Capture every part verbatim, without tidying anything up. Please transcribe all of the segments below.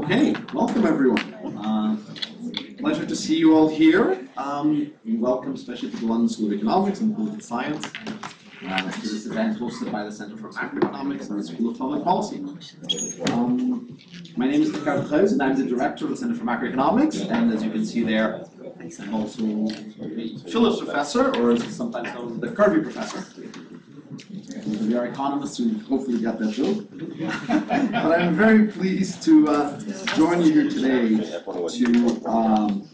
Okay, welcome everyone. Uh, pleasure to see you all here. Um, welcome especially to the London School of Economics and Political Science uh, to this event hosted by the Center for Macroeconomics and the School of Public Policy. Um, my name is Ricardo Treus and I'm the director of the Center for Macroeconomics, and as you can see there, I'm also a Phillips Professor, or as it's sometimes known as the Kirby Professor. We are economists who hopefully got that joke. But I'm very pleased to uh, join you here today to, um,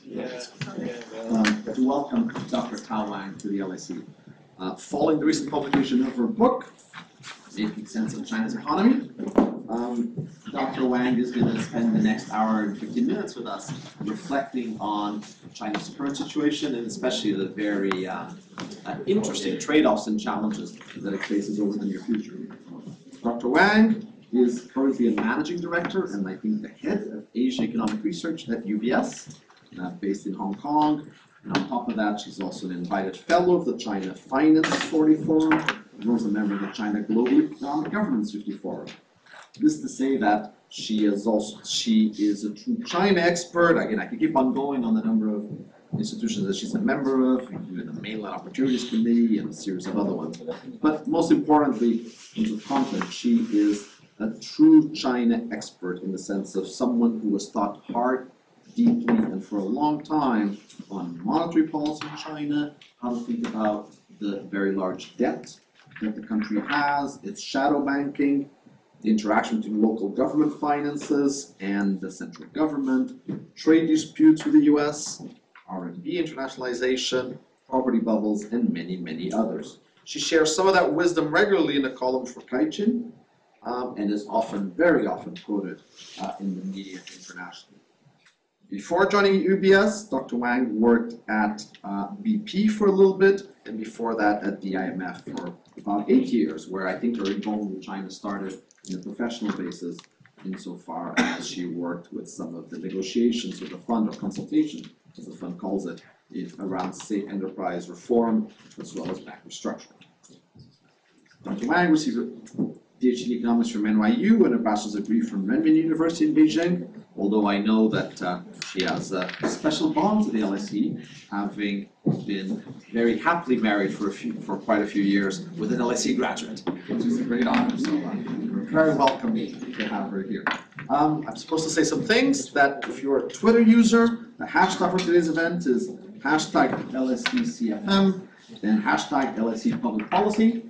um, to welcome Doctor Tao Wang to the L S E. Uh, following the recent publication of her book, Making Sense of China's Economy, um, Doctor Wang is going to spend the next hour and fifteen minutes with us reflecting on China's current situation and especially the very uh, uh, interesting trade-offs and challenges that it faces over the near future. Doctor Wang is currently a managing director and I think the head of Asia Economic Research at U B S, uh, based in Hong Kong. And on top of that, she's also an invited fellow of the China Finance forty Forum, as well as a member of the China Global Economic Governance fifty Forum. This to say that she is also she is a true China expert. Again, I could keep on going on the number of institutions that she's a member of, including the Mainland Opportunities Committee and a series of other ones. But most importantly, in terms of content, she is a true China expert in the sense of someone who has thought hard, deeply, and for a long time on monetary policy in China, how to think about the very large debt that the country has, its shadow banking, the interaction between local government finances and the central government, trade disputes with the U S, R and D internationalization, property bubbles, and many, many others. She shares some of that wisdom regularly in a column for Caixin, um, and is often, very often quoted uh, in the media internationally. Before joining U B S, Doctor Wang worked at uh, B P for a little bit, and before that at the I M F for about eight years, where I think her involvement with China started on a professional basis, insofar as she worked with some of the negotiations with the fund or consultation, as the fund calls it, in, around safe enterprise reform, as well as bank restructuring. Doctor Wang received a PhD in economics from N Y U and a bachelor's degree from Renmin University in Beijing, although I know that uh, she has a special bond to the L S E, having been very happily married for a few, for quite a few years with an L S E graduate, which is a great honor. So uh, we're very welcome to have her here. Um, I'm supposed to say some things that if you're a Twitter user, the hashtag for today's event is hashtag L S E C F M, then hashtag L S E Public Policy.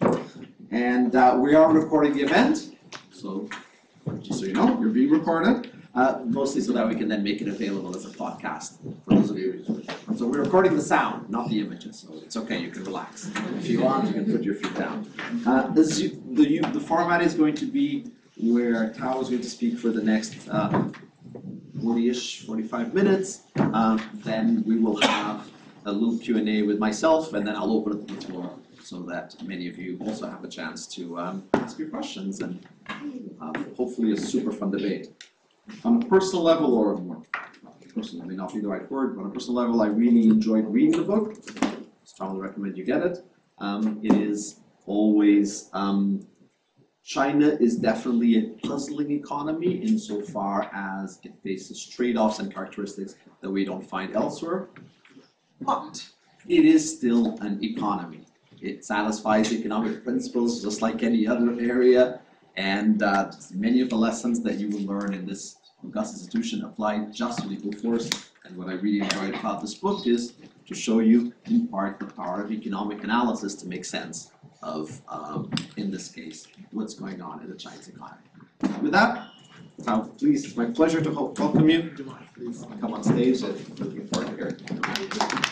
And uh, we are recording the event, so just so you know, you're being recorded. Uh, mostly so that we can then make it available as a podcast for those of you. So we're recording the sound, not the images, so it's okay, you can relax. If you want, you can put your feet down. Uh, this, the, you, the format is going to be where Tao is going to speak for the next uh, forty-ish, forty-five minutes. Um, then we will have a little Q and A with myself, and then I'll open up the floor so that many of you also have a chance to um, ask your questions and uh, hopefully a super fun debate. On a personal level, or more, personal may not be the right word, but on a personal level, I really enjoyed reading the book. Strongly recommend you get it. Um, it is always, um, China is definitely a puzzling economy insofar as it faces trade-offs and characteristics that we don't find elsewhere. But it is still an economy. It satisfies economic principles just like any other area. And uh, many of the lessons that you will learn in this august institution apply just with equal force. And what I really enjoyed about this book is to show you, in part, the power of economic analysis to make sense of, um, in this case, what's going on in the Chinese economy. With that, Tao, please, it's my pleasure to welcome you. Please come on stage. I'm looking forward to hearing you.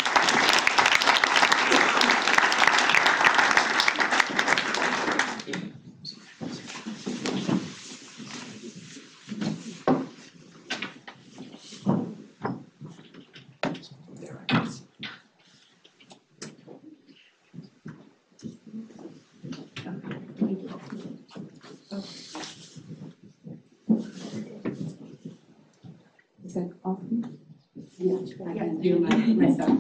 I can do my, myself.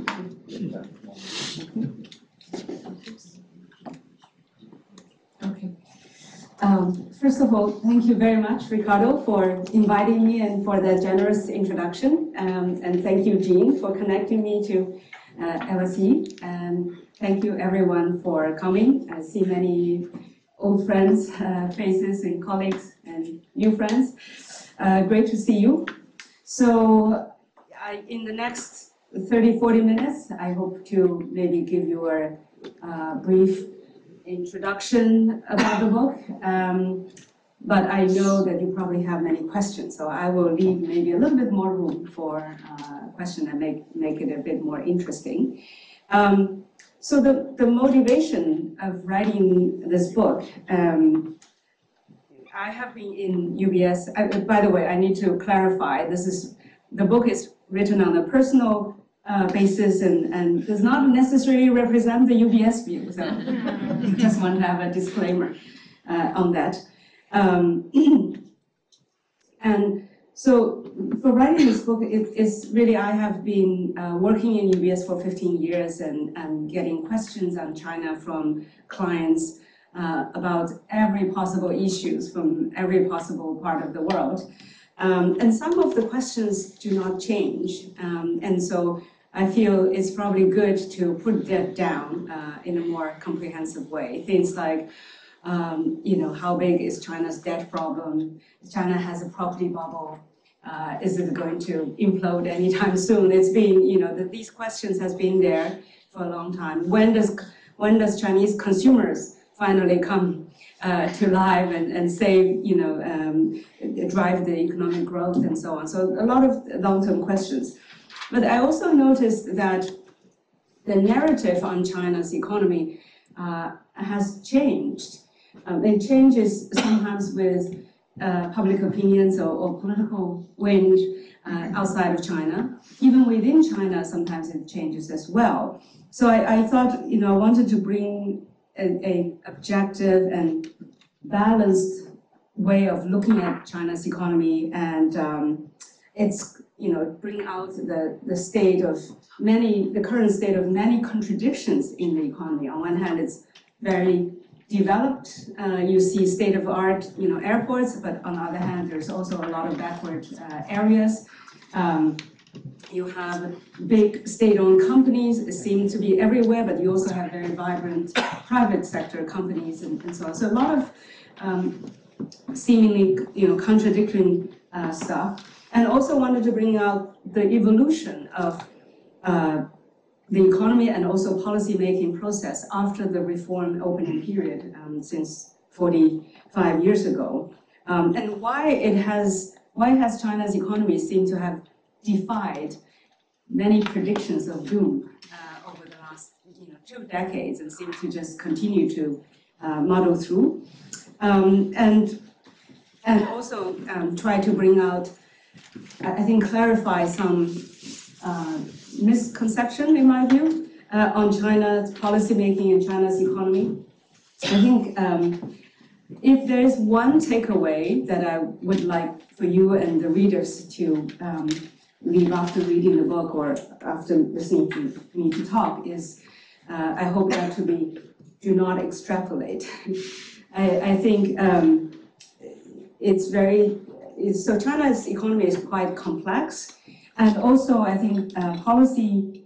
Okay. Um, first of all, thank you very much, Ricardo, for inviting me and for the generous introduction. Um, and thank you, Jean, for connecting me to uh, L S E. And thank you, everyone, for coming. I see many old friends, uh, faces, and colleagues, and new friends. Uh, great to see you. So, I, in the next thirty, forty minutes, I hope to maybe give you a uh, brief introduction about the book, um, but I know that you probably have many questions, so I will leave maybe a little bit more room for uh, question and make, make it a bit more interesting. Um, so the, the motivation of writing this book, um, I have been in U B S, I, by the way, I need to clarify, this is, the book is written on a personal Uh, basis and, and does not necessarily represent the U B S view. So just want to have a disclaimer uh, on that. Um, and so for writing this book, it, it's really, I have been uh, working in U B S for fifteen years and, and getting questions on China from clients uh, about every possible issues from every possible part of the world. Um, and some of the questions do not change. Um, and so I feel it's probably good to put that down uh, in a more comprehensive way. Things like, um, you know, how big is China's debt problem? China has a property bubble. Uh, is it going to implode anytime soon? It's been, you know, the, these questions has been there for a long time. When does when does Chinese consumers finally come uh, to life and, and save, you know, um, drive the economic growth and so on? So a lot of long-term questions. But I also noticed that the narrative on China's economy uh, has changed. Um, it changes sometimes with uh, public opinions or, or political wind uh, outside of China. Even within China, sometimes it changes as well. So I, I thought, you know, I wanted to bring a, a objective and balanced way of looking at China's economy, and um, it's, you know, bring out the, the state of many, the current state of many contradictions in the economy. On one hand, it's very developed. Uh, you see state-of-art, you know, airports, but on the other hand, there's also a lot of backward uh, areas. Um, you have big state-owned companies seem to be everywhere, but you also have very vibrant private sector companies and, and so on. So a lot of um, seemingly, you know, contradicting uh, stuff. And also wanted to bring out the evolution of uh, the economy and also policy-making process after the reform opening period um, since forty-five years ago, um, and why it has why has China's economy seemed to have defied many predictions of doom uh, over the last, you know, two decades and seem to just continue to uh, muddle through, um, and and also um, try to bring out, I think, clarify some uh, misconception, in my view, uh, on China's policymaking and China's economy. I think um, if there is one takeaway that I would like for you and the readers to um, leave after reading the book or after listening to me to talk is, uh, I hope that to be, do not extrapolate. I, I think um, it's very, it's, so China's economy is quite complex. And also, I think uh, policy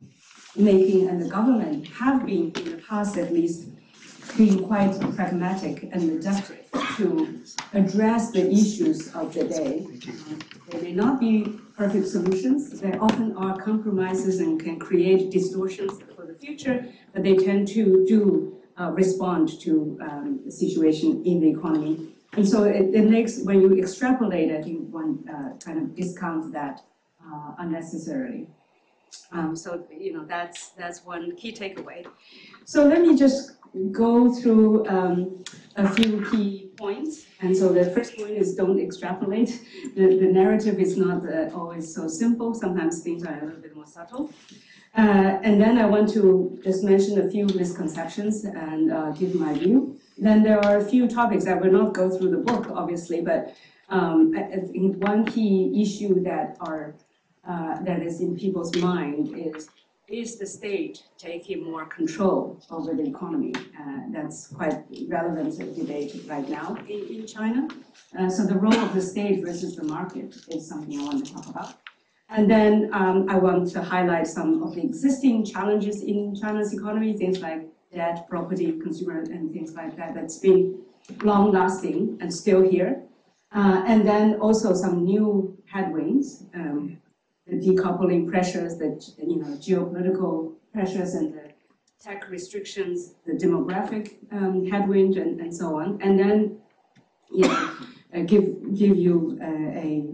making and the government have been, in the past at least, being quite pragmatic and reductive to address the issues of the day. Uh, they may not be perfect solutions. They often are compromises and can create distortions for the future, but they tend to do uh, respond to um, the situation in the economy. And so it, it makes, when you extrapolate, I think one uh, kind of discounts that Uh, unnecessarily. Um, so, you know, that's that's one key takeaway. So let me just go through um, a few key points. And so the first point is don't extrapolate. The, the narrative is not uh, always so simple. Sometimes things are a little bit more subtle. Uh, and then I want to just mention a few misconceptions and uh, give my view. Then there are a few topics that will not go through the book, obviously, but um, I, I think one key issue that are Uh, that is in people's mind is, is the state taking more control over the economy uh, than that's quite relevant debate right now in, in China. Uh, so the role of the state versus the market is something I want to talk about. And then um, I want to highlight some of the existing challenges in China's economy, things like debt, property, consumer, and things like that, that's been long-lasting and still here. Uh, and then also some new headwinds, um, the decoupling pressures, the you know geopolitical pressures, and the tech restrictions, the demographic um, headwind, and, and so on. And then, you know, uh, give give you uh, a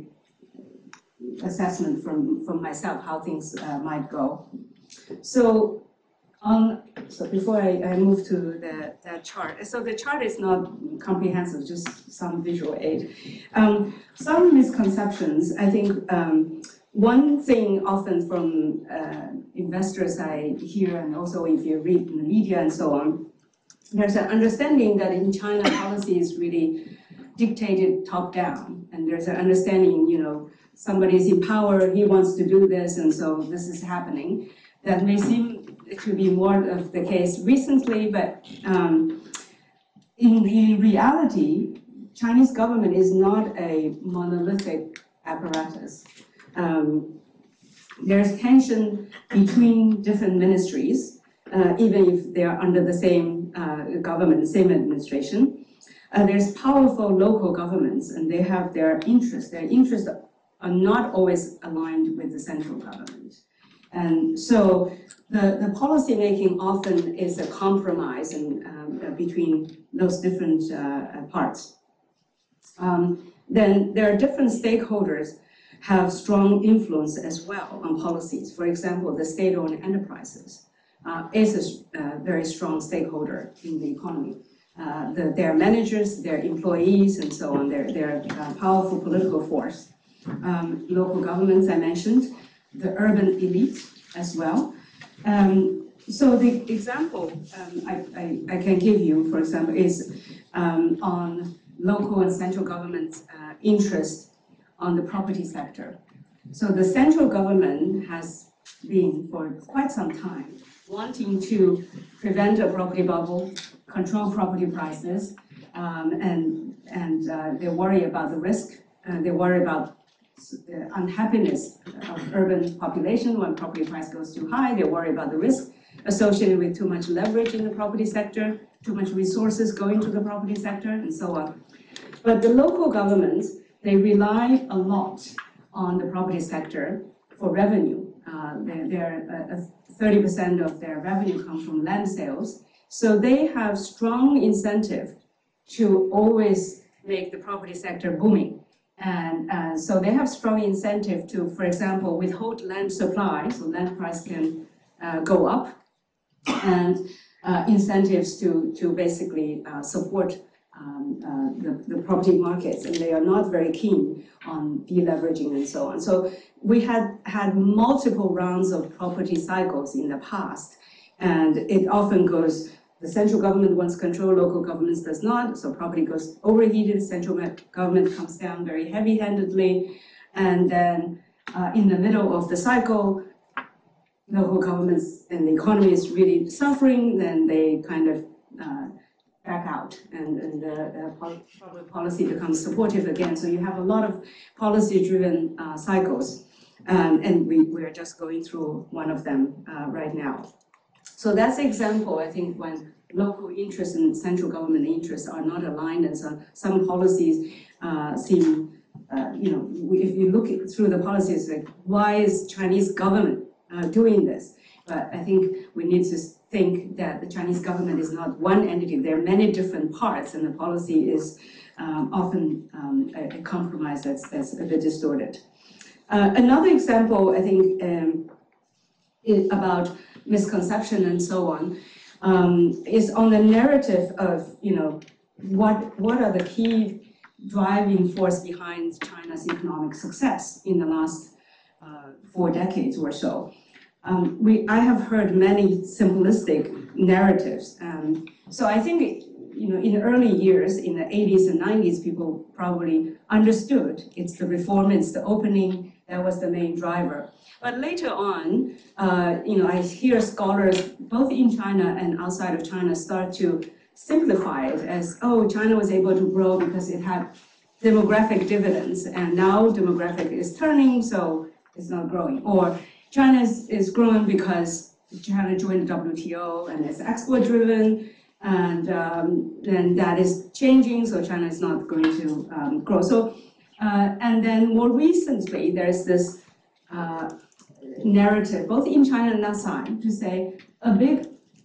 assessment from from myself how things uh, might go. So. Um, so before I, I move to the, the chart, so the chart is not comprehensive, just some visual aid. Um, some misconceptions, I think um, one thing often from uh, investors I hear, and also if you read in the media and so on, there's an understanding that in China policy is really dictated top down, and there's an understanding, you know, somebody's in power, he wants to do this, and so this is happening. That may seem to be more of the case recently, but um, in, in reality, Chinese government is not a monolithic apparatus. Um, there's tension between different ministries, uh, even if they are under the same uh, government, same administration. Uh, there's powerful local governments, and they have their interests. Their interests are not always aligned with the central government. And so the, the policy making often is a compromise in, um, between those different uh, parts. Um, then there are different stakeholders have strong influence as well on policies. For example, the state-owned enterprises uh, is a uh, very strong stakeholder in the economy. Uh, the, their managers, their employees, and so on, they're, they're a powerful political force. Um, local governments, I mentioned, the urban elite as well. Um, so the example um, I, I, I can give you, for example, is um, on local and central government uh, interest on the property sector. So the central government has been, for quite some time, wanting to prevent a property bubble, control property prices, um, and, and uh, they worry about the risk, uh, they worry about the unhappiness of urban population when property price goes too high. They worry about the risk associated with too much leverage in the property sector, too much resources going to the property sector, and so on. But the local governments, they rely a lot on the property sector for revenue. Uh, they're, they're uh, thirty percent of their revenue comes from land sales. So they have strong incentive to always make the property sector booming. And uh, so they have strong incentive to, for example, withhold land supply, so land price can uh, go up, and uh, incentives to, to basically uh, support um, uh, the, the property markets, and they are not very keen on deleveraging and so on. So we had had multiple rounds of property cycles in the past, and it often goes, the central government wants control, local governments does not, so property goes overheated, central government comes down very heavy-handedly, and then uh, in the middle of the cycle, local governments and the economy is really suffering, then they kind of uh, back out, and, and the uh, public policy becomes supportive again. So you have a lot of policy-driven uh, cycles, um, and we, we are just going through one of them uh, right now. So that's an example, I think, when local interests and central government interests are not aligned, and so some policies uh, seem, uh, you know, if you look through the policies, like, why is Chinese government uh, doing this? But I think we need to think that the Chinese government is not one entity. There are many different parts, and the policy is um, often um, a, a compromise that's, that's a bit distorted. Uh, another example, I think, um, is about misconception and so on, um, is on the narrative of, you know, what what are the key driving force behind China's economic success in the last uh, four decades or so. Um, we I have heard many simplistic narratives. Um, so I think, you know, in the early years, in the eighties and nineties, people probably understood it's the reform, it's the opening, that was the main driver. But later on, uh, you know, I hear scholars both in China and outside of China start to simplify it as, oh, China was able to grow because it had demographic dividends, and now demographic is turning, so it's not growing. Or China is, is growing because China joined the W T O and it's export driven, and um, then that is changing, so China is not going to um, grow. So, uh, and then more recently, there's this uh, narrative, both in China and outside, to say a big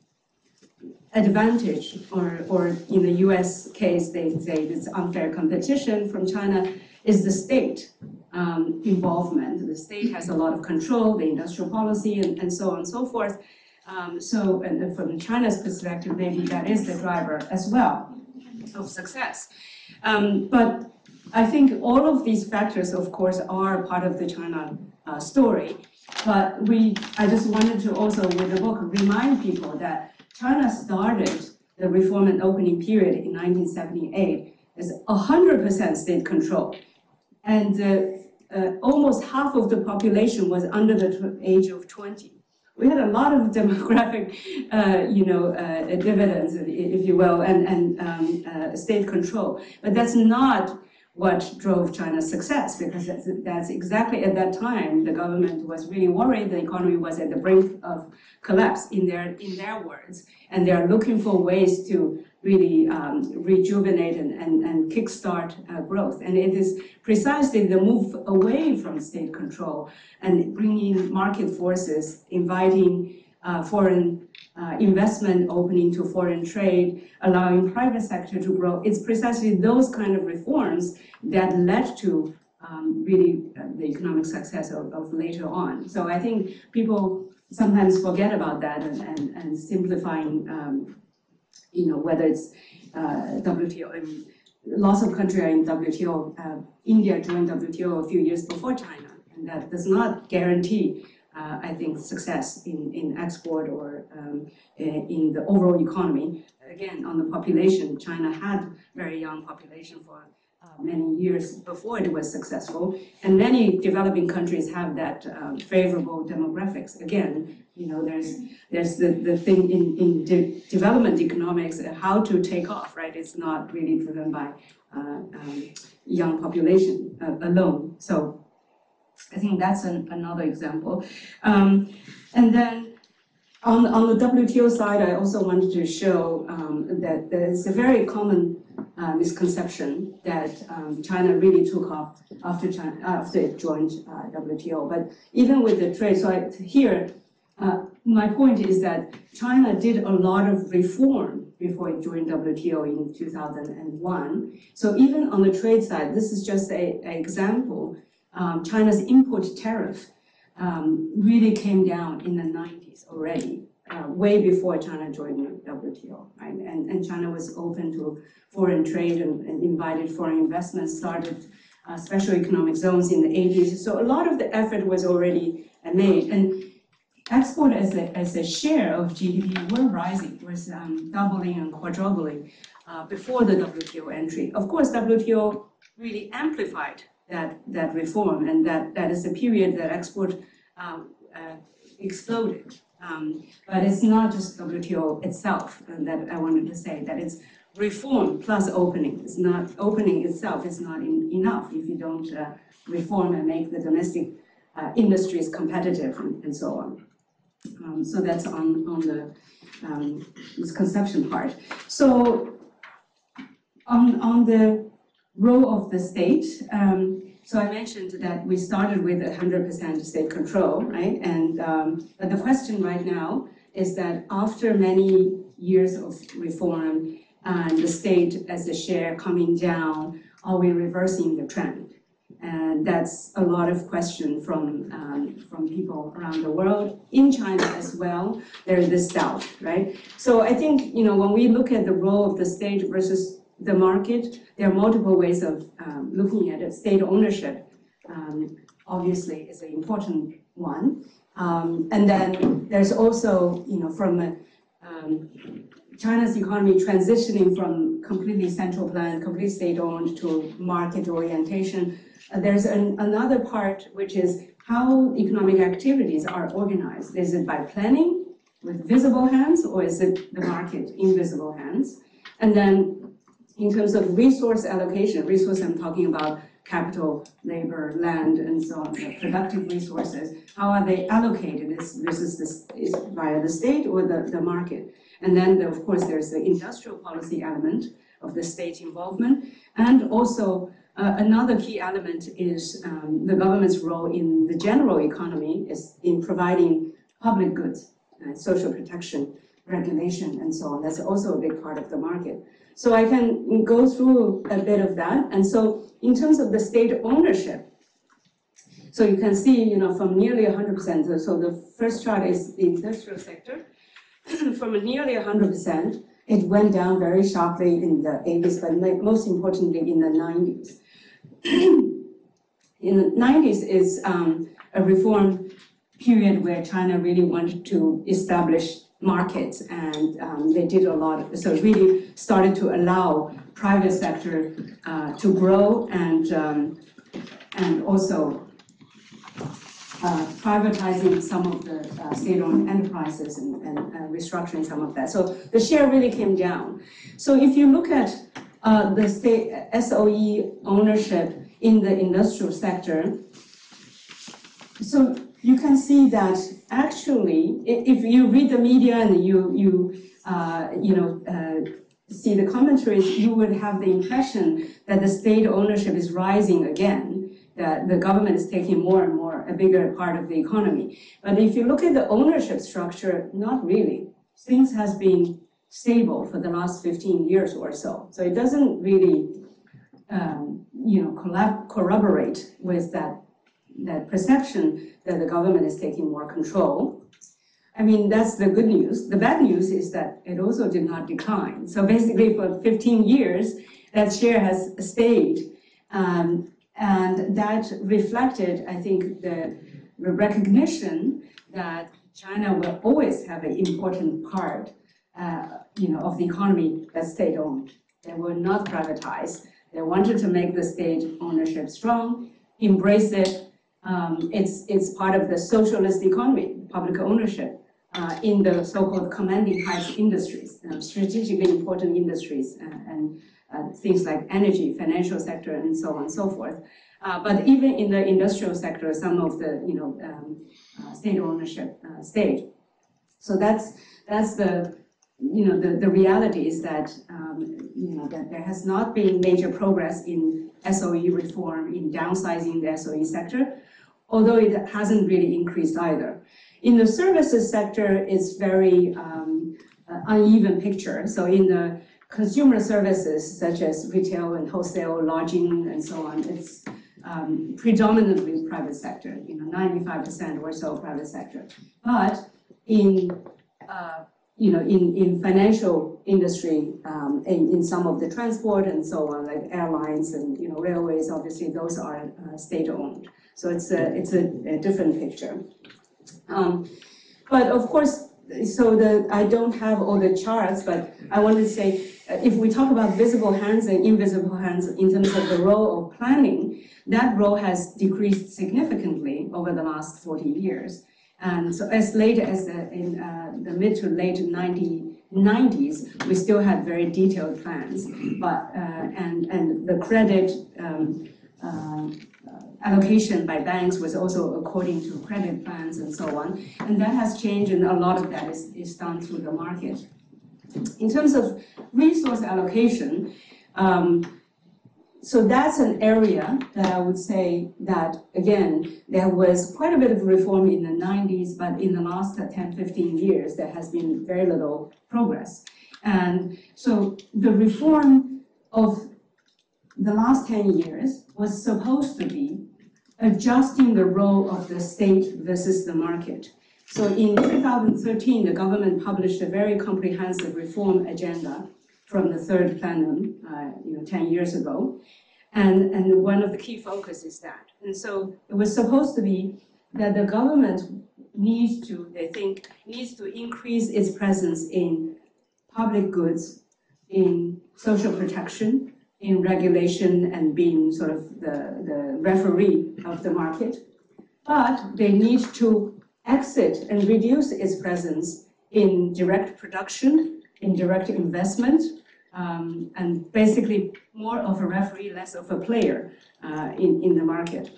advantage, or, or in the U S case, they say this unfair competition from China, is the state um, involvement. The state has a lot of control, the industrial policy, and, and so on and so forth. Um, so, and from China's perspective, maybe that is the driver as well of success. Um, but I think all of these factors, of course, are part of the China uh, story. But we, I just wanted to also, with the book, remind people that China started the reform and opening period in nineteen seventy-eight as one hundred percent state control. And uh, uh, almost half of the population was under the age of twenty. We had a lot of demographic, uh, you know, uh, dividends, if you will, and, and um, uh, state control. But that's not what drove China's success, because that's, that's exactly at that time the government was really worried. The economy was at the brink of collapse, in their in their words, and they are looking for ways to really um, rejuvenate and, and, and kickstart uh, growth. And it is precisely the move away from state control and bringing market forces, inviting uh, foreign uh, investment, opening to foreign trade, allowing private sector to grow. It's precisely those kind of reforms that led to um, really uh, the economic success of, of later on. So I think people sometimes forget about that, and, and, and simplifying, um, you know, whether it's uh, W T O, I mean, lots of countries are in W T O. Uh, India joined W T O a few years before China, and that does not guarantee, uh, I think, success in, in export or um, in the overall economy. Again, on the population, China had very young population for Uh, many years before it was successful, and many developing countries have that um, favorable demographics. Again, you know, there's there's the, the thing in, in de development economics, uh, how to take off, right? It's not really driven by uh, um, young population uh, alone. So I think that's an, another example. Um, and then on, on the W T O side, I also wanted to show um, that there's a very common Uh, misconception that um, China really took off after China, after it joined uh, W T O. But even with the trade, so I, here, uh, my point is that China did a lot of reform before it joined W T O in two thousand one. So even on the trade side, this is just a, a example. Um, China's import tariff um, really came down in the nineties already, uh, way before China joined W T O, right? And, and China was open to foreign trade and, and invited foreign investment, started uh, special economic zones in the eighties. So a lot of the effort was already uh, made. And export as a, as a share of G D P were rising, was um, doubling and quadrupling uh, before the W T O entry. Of course, W T O really amplified that, that reform, and that, that is the period that export uh, uh, exploded. Um, but it's not just W T O itself, and that I wanted to say, that it's reform plus opening. It's not, opening itself is not in, enough if you don't uh, reform and make the domestic uh, industries competitive, and, and so on. Um, so that's on, on the um, misconception part. So on, on the role of the state, um, so I mentioned that we started with one hundred percent state control, right? And um, but the question right now is that after many years of reform and the state as a share coming down, are we reversing the trend? And that's a lot of question from um, from people around the world, in China as well. There is this doubt, right? So I think, you know, when we look at the role of the state versus the market, there are multiple ways of um, looking at it. State ownership, um, obviously, is an important one. Um, and then there's also, you know, from a, um, China's economy transitioning from completely central planned, completely state-owned to market orientation. Uh, there's an, another part, which is how economic activities are organized. Is it by planning with visible hands, or is it the market invisible hands? And then in terms of resource allocation, resource I'm talking about capital, labor, land, and so on, the productive resources, how are they allocated? Is this is this is via the state or the, the market? And then, the, of course, there's the industrial policy element of the state involvement. And also, uh, another key element is um, the government's role in the general economy is in providing public goods, uh, social protection, regulation, and so on. That's also a big part of the market. So I can go through a bit of that. And so in terms of the state ownership, so you can see, you know, from nearly one hundred percent, so the first chart is the industrial sector. From nearly one hundred percent, it went down very sharply in the eighties, but most importantly in the nineties. In the nineties is um, a reform period where China really wanted to establish markets, and um, they did a lot, so really started to allow private sector uh, to grow, and um, and also uh, privatizing some of the uh, state-owned enterprises and, and uh, restructuring some of that. So the share really came down. So if you look at uh, the state S O E ownership in the industrial sector, so you can see that actually, if you read the media and you you uh, you know uh, see the commentaries, you would have the impression that the state ownership is rising again, that the government is taking more and more a bigger part of the economy. But if you look at the ownership structure, not really. Things has been stable for the last fifteen years or so. So it doesn't really um, you know collab- corroborate with that that perception that the government is taking more control. I mean, that's the good news. The bad news is that it also did not decline. So basically for fifteen years, that share has stayed. Um, and that reflected, I think, the, the recognition that China will always have an important part uh, you know, of the economy that's state-owned. They will not privatize. They wanted to make the state ownership strong, embrace it. Um, it's, it's part of the socialist economy, public ownership, uh, in the so-called commanding heights industries, uh, strategically important industries, uh, and uh, things like energy, financial sector, and so on and so forth. Uh, but even in the industrial sector, some of the you know um, uh, state ownership uh, stayed. So that's that's the you know the, the reality is that um, you know that there has not been major progress in S O E reform, in downsizing the S O E sector, although it hasn't really increased either. In the services sector, it's very um, uh, uneven picture. So in the consumer services, such as retail and wholesale, lodging, and so on, it's um, predominantly private sector, you know, ninety-five percent or so private sector. But in, uh, you know, in, in financial industry, um, in, in some of the transport and so on, like airlines and, you know, railways, obviously those are uh, state-owned. So it's a, it's a, a different picture. Um, but of course, so the, I don't have all the charts, but I want to say, uh, if we talk about visible hands and invisible hands in terms of the role of planning, that role has decreased significantly over the last forty years. And so as late as the, in uh, the mid to late nineties, we still had very detailed plans, but, uh, and, and the credit um, uh, allocation by banks was also according to credit plans and so on. And that has changed, and a lot of that is, is done through the market. In terms of resource allocation, um, so that's an area that I would say that, again, there was quite a bit of reform in the nineties, but in the last ten, fifteen years, there has been very little progress. And so the reform of the last ten years was supposed to be adjusting the role of the state versus the market. So in two thousand thirteen, the government published a very comprehensive reform agenda from the third plenum, uh, you know, ten years ago. And, and one of the key focus is that. And so it was supposed to be that the government needs to, they think, needs to increase its presence in public goods, in social protection, in regulation, and being sort of the, the referee of the market. But they need to exit and reduce its presence in direct production, in direct investment, um, and basically more of a referee, less of a player uh, in, in the market.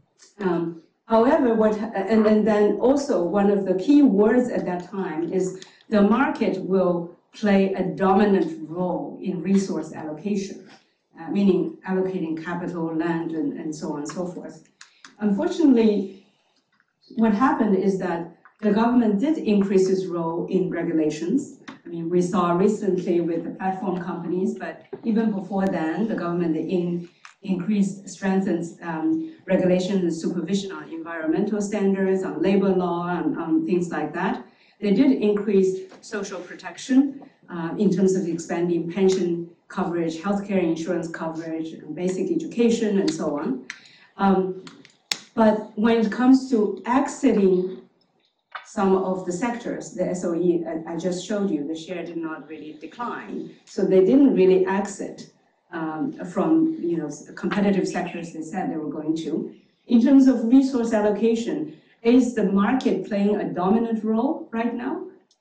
Um, however, what, and, and then also one of the key words at that time is the market will play a dominant role in resource allocation, uh, meaning allocating capital, land, and, and so on and so forth. Unfortunately, what happened is that the government did increase its role in regulations. I mean, we saw recently with the platform companies, but even before then, the government in, increased, strengthened um, regulation and supervision on environmental standards, on labor law, and on things like that. They did increase social protection uh, in terms of expanding pension coverage, healthcare insurance coverage, and basic education, and so on. Um, but when it comes to exiting some of the sectors, the S O E I, I just showed you, the share did not really decline. So they didn't really exit um, from you know competitive sectors they said they were going to. In terms of resource allocation, is the market playing a dominant role right now?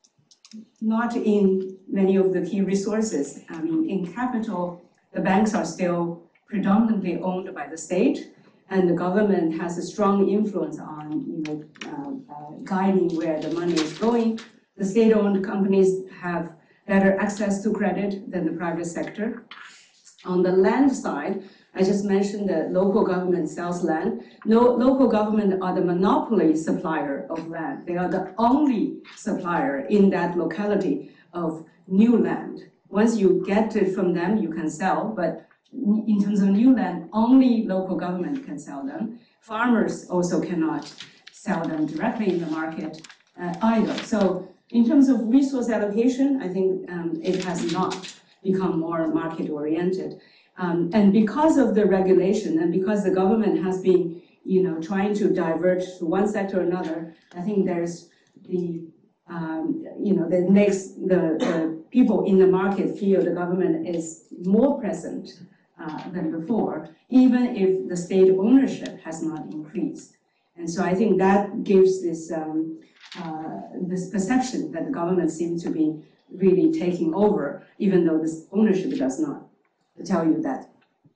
Not in many of the key resources. I mean, in capital, the banks are still predominantly owned by the state, and the government has a strong influence on, you know, uh, uh, guiding where the money is going. The state-owned companies have better access to credit than the private sector. On the land side, I just mentioned that local government sells land. No, local government are the monopoly supplier of land. They are the only supplier in that locality of new land. Once you get it from them, you can sell, but in terms of new land, only local government can sell them. Farmers also cannot sell them directly in the market uh, either. So in terms of resource allocation, I think um, it has not become more market-oriented. Um, and because of the regulation and because the government has been, you know, trying to divert to one sector or another, I think there's the, um, you know, that makes the, the people in the market feel the government is more present uh, than before, even if the state ownership has not increased. And so I think that gives this, um, uh, this perception that the government seems to be really taking over, even though this ownership does not tell you that.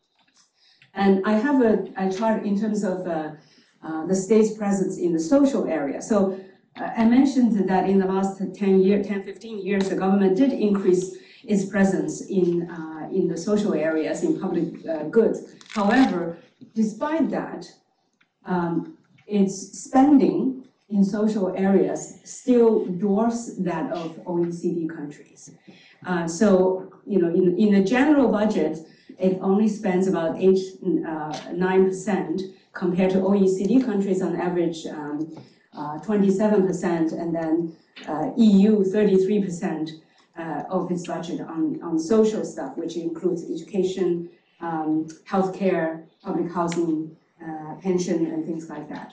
And I have a, a chart in terms of uh, uh, the state's presence in the social area. So uh, I mentioned that in the last ten, year, ten, fifteen years, the government did increase its presence in, uh, in the social areas, in public uh, goods. However, despite that, um, its spending in social areas still dwarfs that of O E C D countries. Uh, so, you know, in, in the general budget, it only spends about eight, uh, nine percent compared to O E C D countries on average um, uh, twenty-seven percent, and then uh, E U thirty-three percent uh, of its budget on, on social stuff, which includes education, um, healthcare, public housing, uh, pension, and things like that.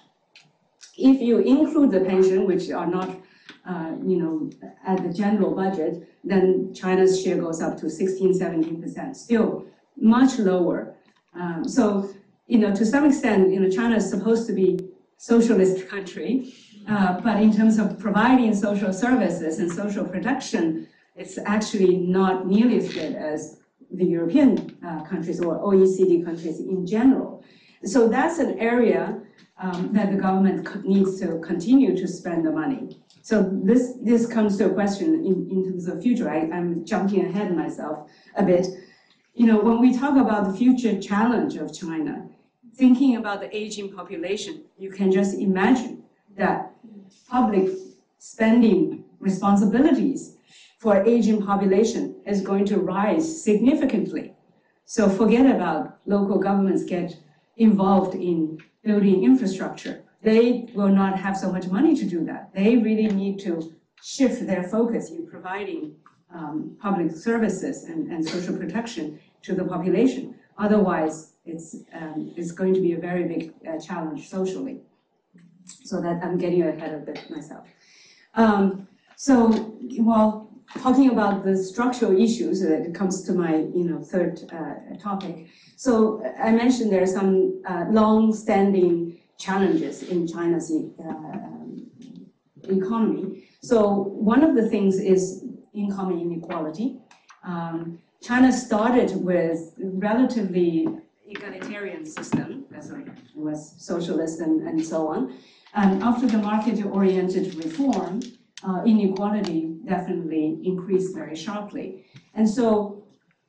If you include the pension, which are not Uh, you know, at the general budget, then China's share goes up to sixteen, seventeen percent, still much lower. Um, so, you know, to some extent, you know, China is supposed to be socialist country, uh, but in terms of providing social services and social protection, it's actually not nearly as good as the European uh, countries or O E C D countries in general. So that's an area um, that the government needs to continue to spend the money. So this, this comes to a question in, in terms of future. I, I'm jumping ahead myself a bit. You know, when we talk about the future challenge of China, thinking about the aging population, you can just imagine that public spending responsibilities for aging population is going to rise significantly. So forget about local governments get involved in building infrastructure. They will not have so much money to do that. They really need to shift their focus in providing um, public services and, and social protection to the population. Otherwise, it's, um, it's going to be a very big uh, challenge socially. So that I'm getting ahead of it myself. Um, so, while talking about the structural issues, that uh, comes to my you know, third uh, topic. So I mentioned there are some uh, long-standing challenges in China's uh, um, economy. So one of the things is income inequality. Um, China started with relatively egalitarian system, as it was socialist and, and so on. And after the market-oriented reform, uh, inequality definitely increased very sharply. And so,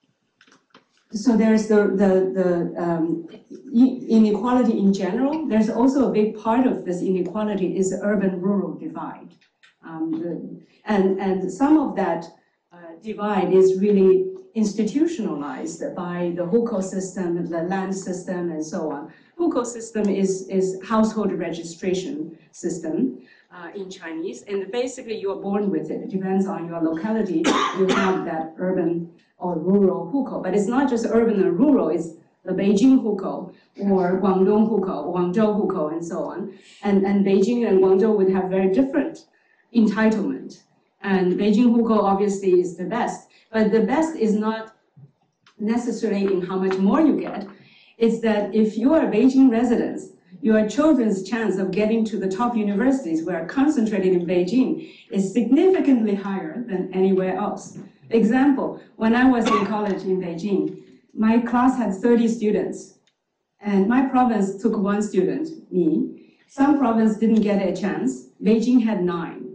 so there's the, the, the um, inequality in general. There's also a big part of this inequality is the urban-rural divide. Um, the, and, and some of that uh, divide is really institutionalized by the hukou system, the land system, and so on. Hukou system is, is household registration system uh, in Chinese, and basically you are born with it. It depends on your locality. You have that urban or rural hukou, but it's not just urban and rural. It's the Beijing hukou or Guangdong hukou, Guangzhou hukou, and so on. And, and Beijing and Guangzhou would have very different entitlement. And Beijing hukou obviously is the best. But the best is not necessarily in how much more you get. It's that if you are a Beijing resident, your children's chance of getting to the top universities where are concentrated in Beijing is significantly higher than anywhere else. Example, when I was in college in Beijing, my class had thirty students, and my province took one student, me. Some province didn't get a chance. Beijing had nine.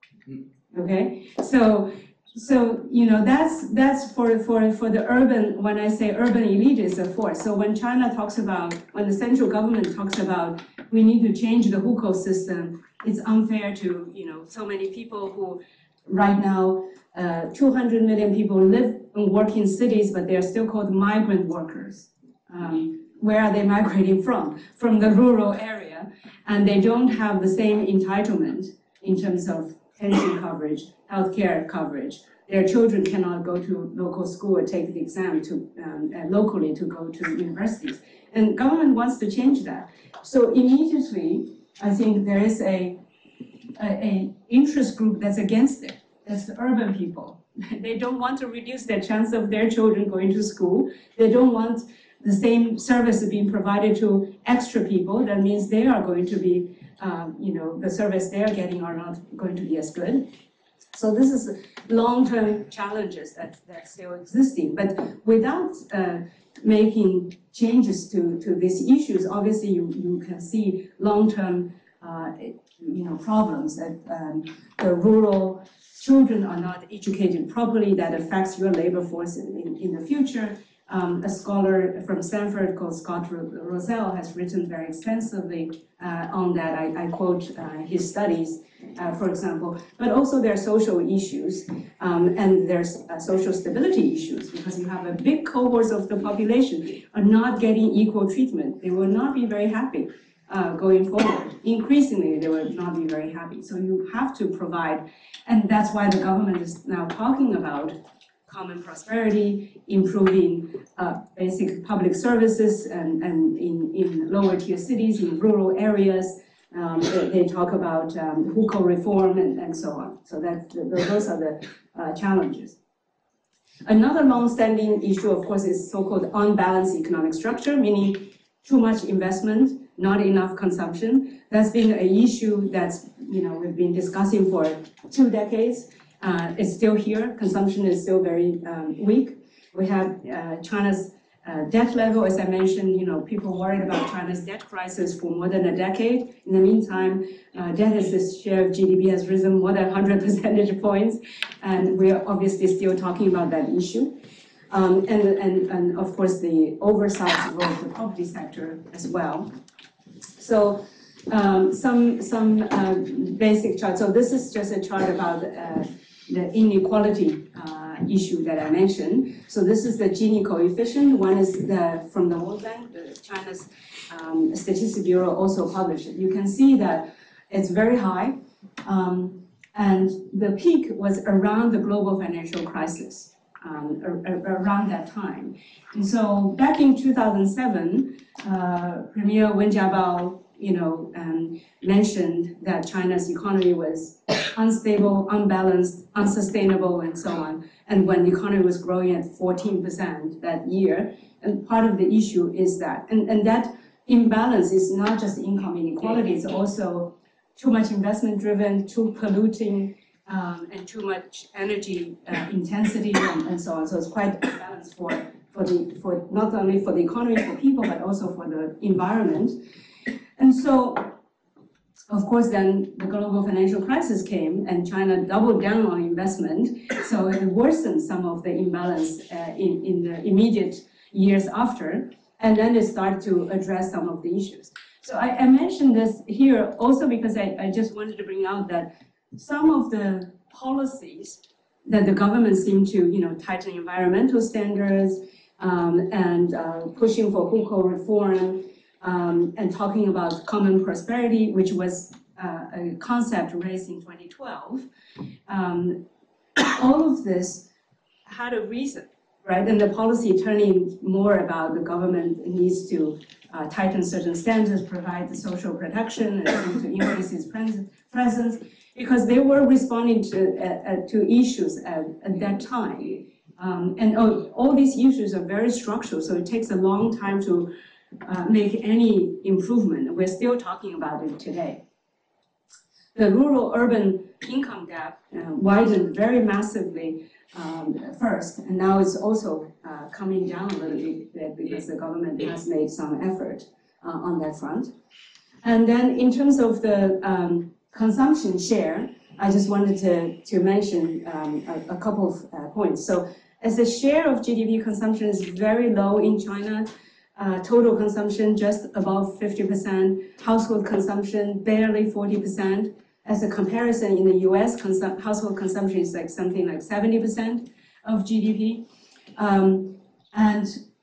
Okay, so. So, you know, that's, that's for, for, for the urban, when I say urban elite is a force. So when China talks about, when the central government talks about, we need to change the hukou system, it's unfair to, you know, so many people who right now, uh, two hundred million people live and work in cities, but they're still called migrant workers. Um, where are they migrating from? From the rural area. And they don't have the same entitlement in terms of pension coverage, healthcare coverage. Their children cannot go to local school or take the exam to um, uh, locally to go to universities. And government wants to change that. So immediately, I think there is a, a, a interest group that's against it. That's the urban people. They don't want to reduce their chance of their children going to school. They don't want the same service being provided to extra people. That means they are going to be Um, you know, the service they're getting are not going to be as good. So this is long-term challenges that, that's still existing. But without uh, making changes to, to these issues, obviously you, you can see long-term uh, you know, problems that um, the rural children are not educated properly. That affects your labor force in, in, in the future. Um, a scholar from Stanford called Scott Rozelle has written very extensively uh, on that. I, I quote uh, his studies, uh, for example. But also there are social issues, um, and there's uh, social stability issues, because you have a big cohort of the population are not getting equal treatment. They will not be very happy uh, going forward. Increasingly, they will not be very happy. So you have to provide, and that's why the government is now talking about common prosperity, improving uh, basic public services, and, and in, in lower tier cities, in rural areas. Um, they, they talk about um, hukou reform and, and so on. So that, those are the uh, challenges. Another long-standing issue, of course, is so-called unbalanced economic structure, meaning too much investment, not enough consumption. That's been an issue that's, you know, we've been discussing for two decades. Uh, it's still here. Consumption is still very um, weak. We have uh, China's uh, debt level, as I mentioned. You know, people worried about China's debt crisis for more than a decade. In the meantime, uh, debt as a share of G D P has risen more than one hundred percentage points, and we're obviously still talking about that issue. Um, and, and, and of course, the oversized role of the property sector as well. So. Um, some some uh, basic charts. So this is just a chart about uh, the inequality uh, issue that I mentioned. So this is the Gini coefficient. One is the, from the World Bank, the China's um, Statistics Bureau also published it. You can see that it's very high, um, and the peak was around the global financial crisis, um, around that time. And so back in two thousand seven, uh, Premier Wen Jiabao you know, um, mentioned that China's economy was unstable, unbalanced, unsustainable, and so on. And when the economy was growing at fourteen percent that year, and part of the issue is that, and, and that imbalance is not just income inequality, it's also too much investment driven, too polluting um, and too much energy uh, intensity and, and so on. So it's quite balanced for, for, the, for not only for the economy, for people, but also for the environment. And so, of course, then the global financial crisis came and China doubled down on investment. So it worsened some of the imbalance uh, in, in the immediate years after. And then they start to address some of the issues. So I, I mentioned this here also because I, I just wanted to bring out that some of the policies that the government seemed to, you know, tighten environmental standards um, and uh, pushing for hukou reform um, and talking about common prosperity, which was uh, a concept raised in twenty twelve. Um, all of this had a reason. Right, and the policy turning more about the government needs to uh, tighten certain standards, provide the social protection, and to increase its presence, because they were responding to uh, uh, to issues at, at that time, um, and oh, all these issues are very structural. So it takes a long time to uh, make any improvement. We're still talking about it today. The rural-urban income gap uh, widened very massively. Um, first, and now it's also uh, coming down a little bit because the government has made some effort uh, on that front. And then in terms of the um, consumption share, I just wanted to, to mention um, a, a couple of uh, points. So as a share of G D P, consumption is very low in China. Uh, total consumption just above fifty percent, household consumption barely forty percent. As a comparison, in the U S, consum household consumption is like something like seventy percent of G D P. Um, and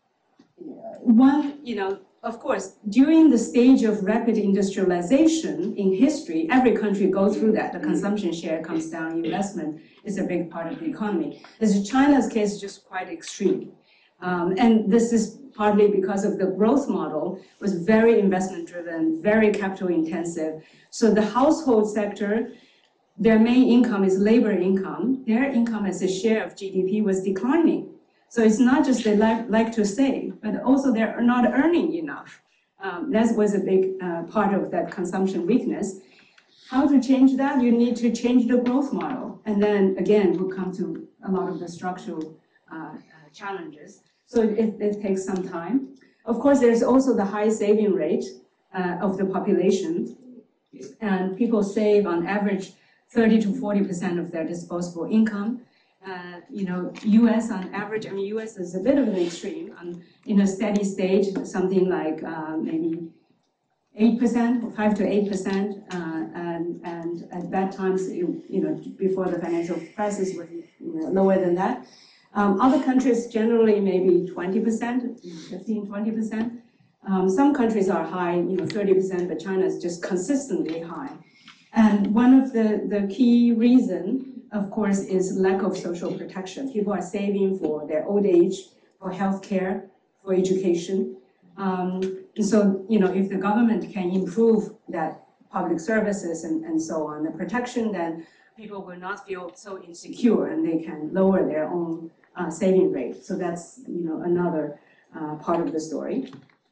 one, you know, of course, during the stage of rapid industrialization in history, every country goes through that. The consumption share comes down, investment is a big part of the economy. This is China's case is just quite extreme. Um, and this is partly because of the growth model was very investment driven, very capital intensive. So the household sector, their main income is labor income. Their income as a share of G D P was declining. So it's not just they like, like to save, but also they're not earning enough. Um, that was a big uh, part of that consumption weakness. How to change that? You need to change the growth model. And then again, we'll come to a lot of the structural uh, uh, challenges. So it, it takes some time. Of course, there's also the high saving rate uh, of the population. And people save on average thirty to forty percent of their disposable income. Uh, you know, U S on average, I mean, U S is a bit of an extreme. Um, in a steady state, something like uh, maybe eight percent or five to eight percent. Uh, and, and at that times, you, you know, before the financial crisis was you know, lower than that. Um, other countries generally maybe twenty percent, fifteen, twenty percent. Um, some countries are high, you know, thirty percent, but China is just consistently high. And one of the, the key reason, of course, is lack of social protection. People are saving for their old age, for healthcare, for education. Um, and so, you know, if the government can improve that public services and, and so on, the protection, then people will not feel so insecure and they can lower their own uh, saving rate. So that's, you know, another uh, part of the story.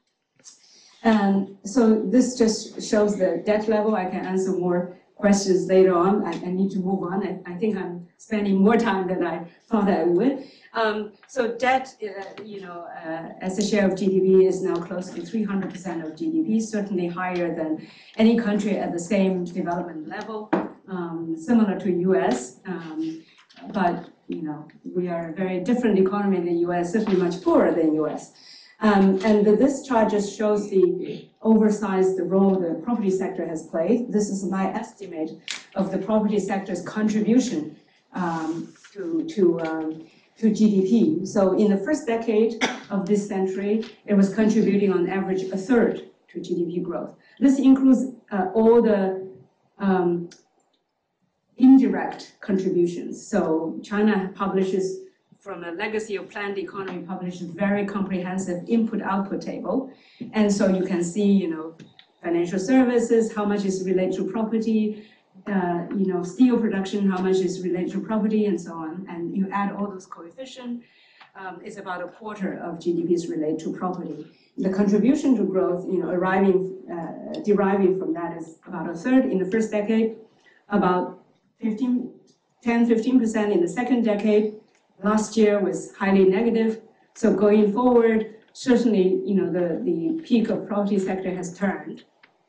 And so this just shows the debt level. I can answer more questions later on. I, I need to move on. I, I think I'm spending more time than I thought I would. Um, so debt, uh, you know, uh, as a share of G D P is now close to three hundred percent of G D P, certainly higher than any country at the same development level, um, similar to U S. Um, but, you know, we are a very different economy than U S, certainly much poorer than U S. Um, and the, this chart just shows the oversized role the property sector has played. This is my estimate of the property sector's contribution um, to, to, um, to G D P. So in the first decade of this century, it was contributing on average a third to G D P growth. This includes uh, all the um, indirect contributions. So China publishes, from a legacy of planned economy, published a very comprehensive input-output table. And so you can see, you know, financial services, how much is related to property, uh, you know, steel production, how much is related to property, and so on. And you add all those coefficients, um, it's about a quarter of G D P is related to property. The contribution to growth, you know, arriving, uh, deriving from that is about a third in the first decade, about fifteen ten, fifteen percent in the second decade. Last year was highly negative. So going forward, certainly, you know, the, the peak of property sector has turned.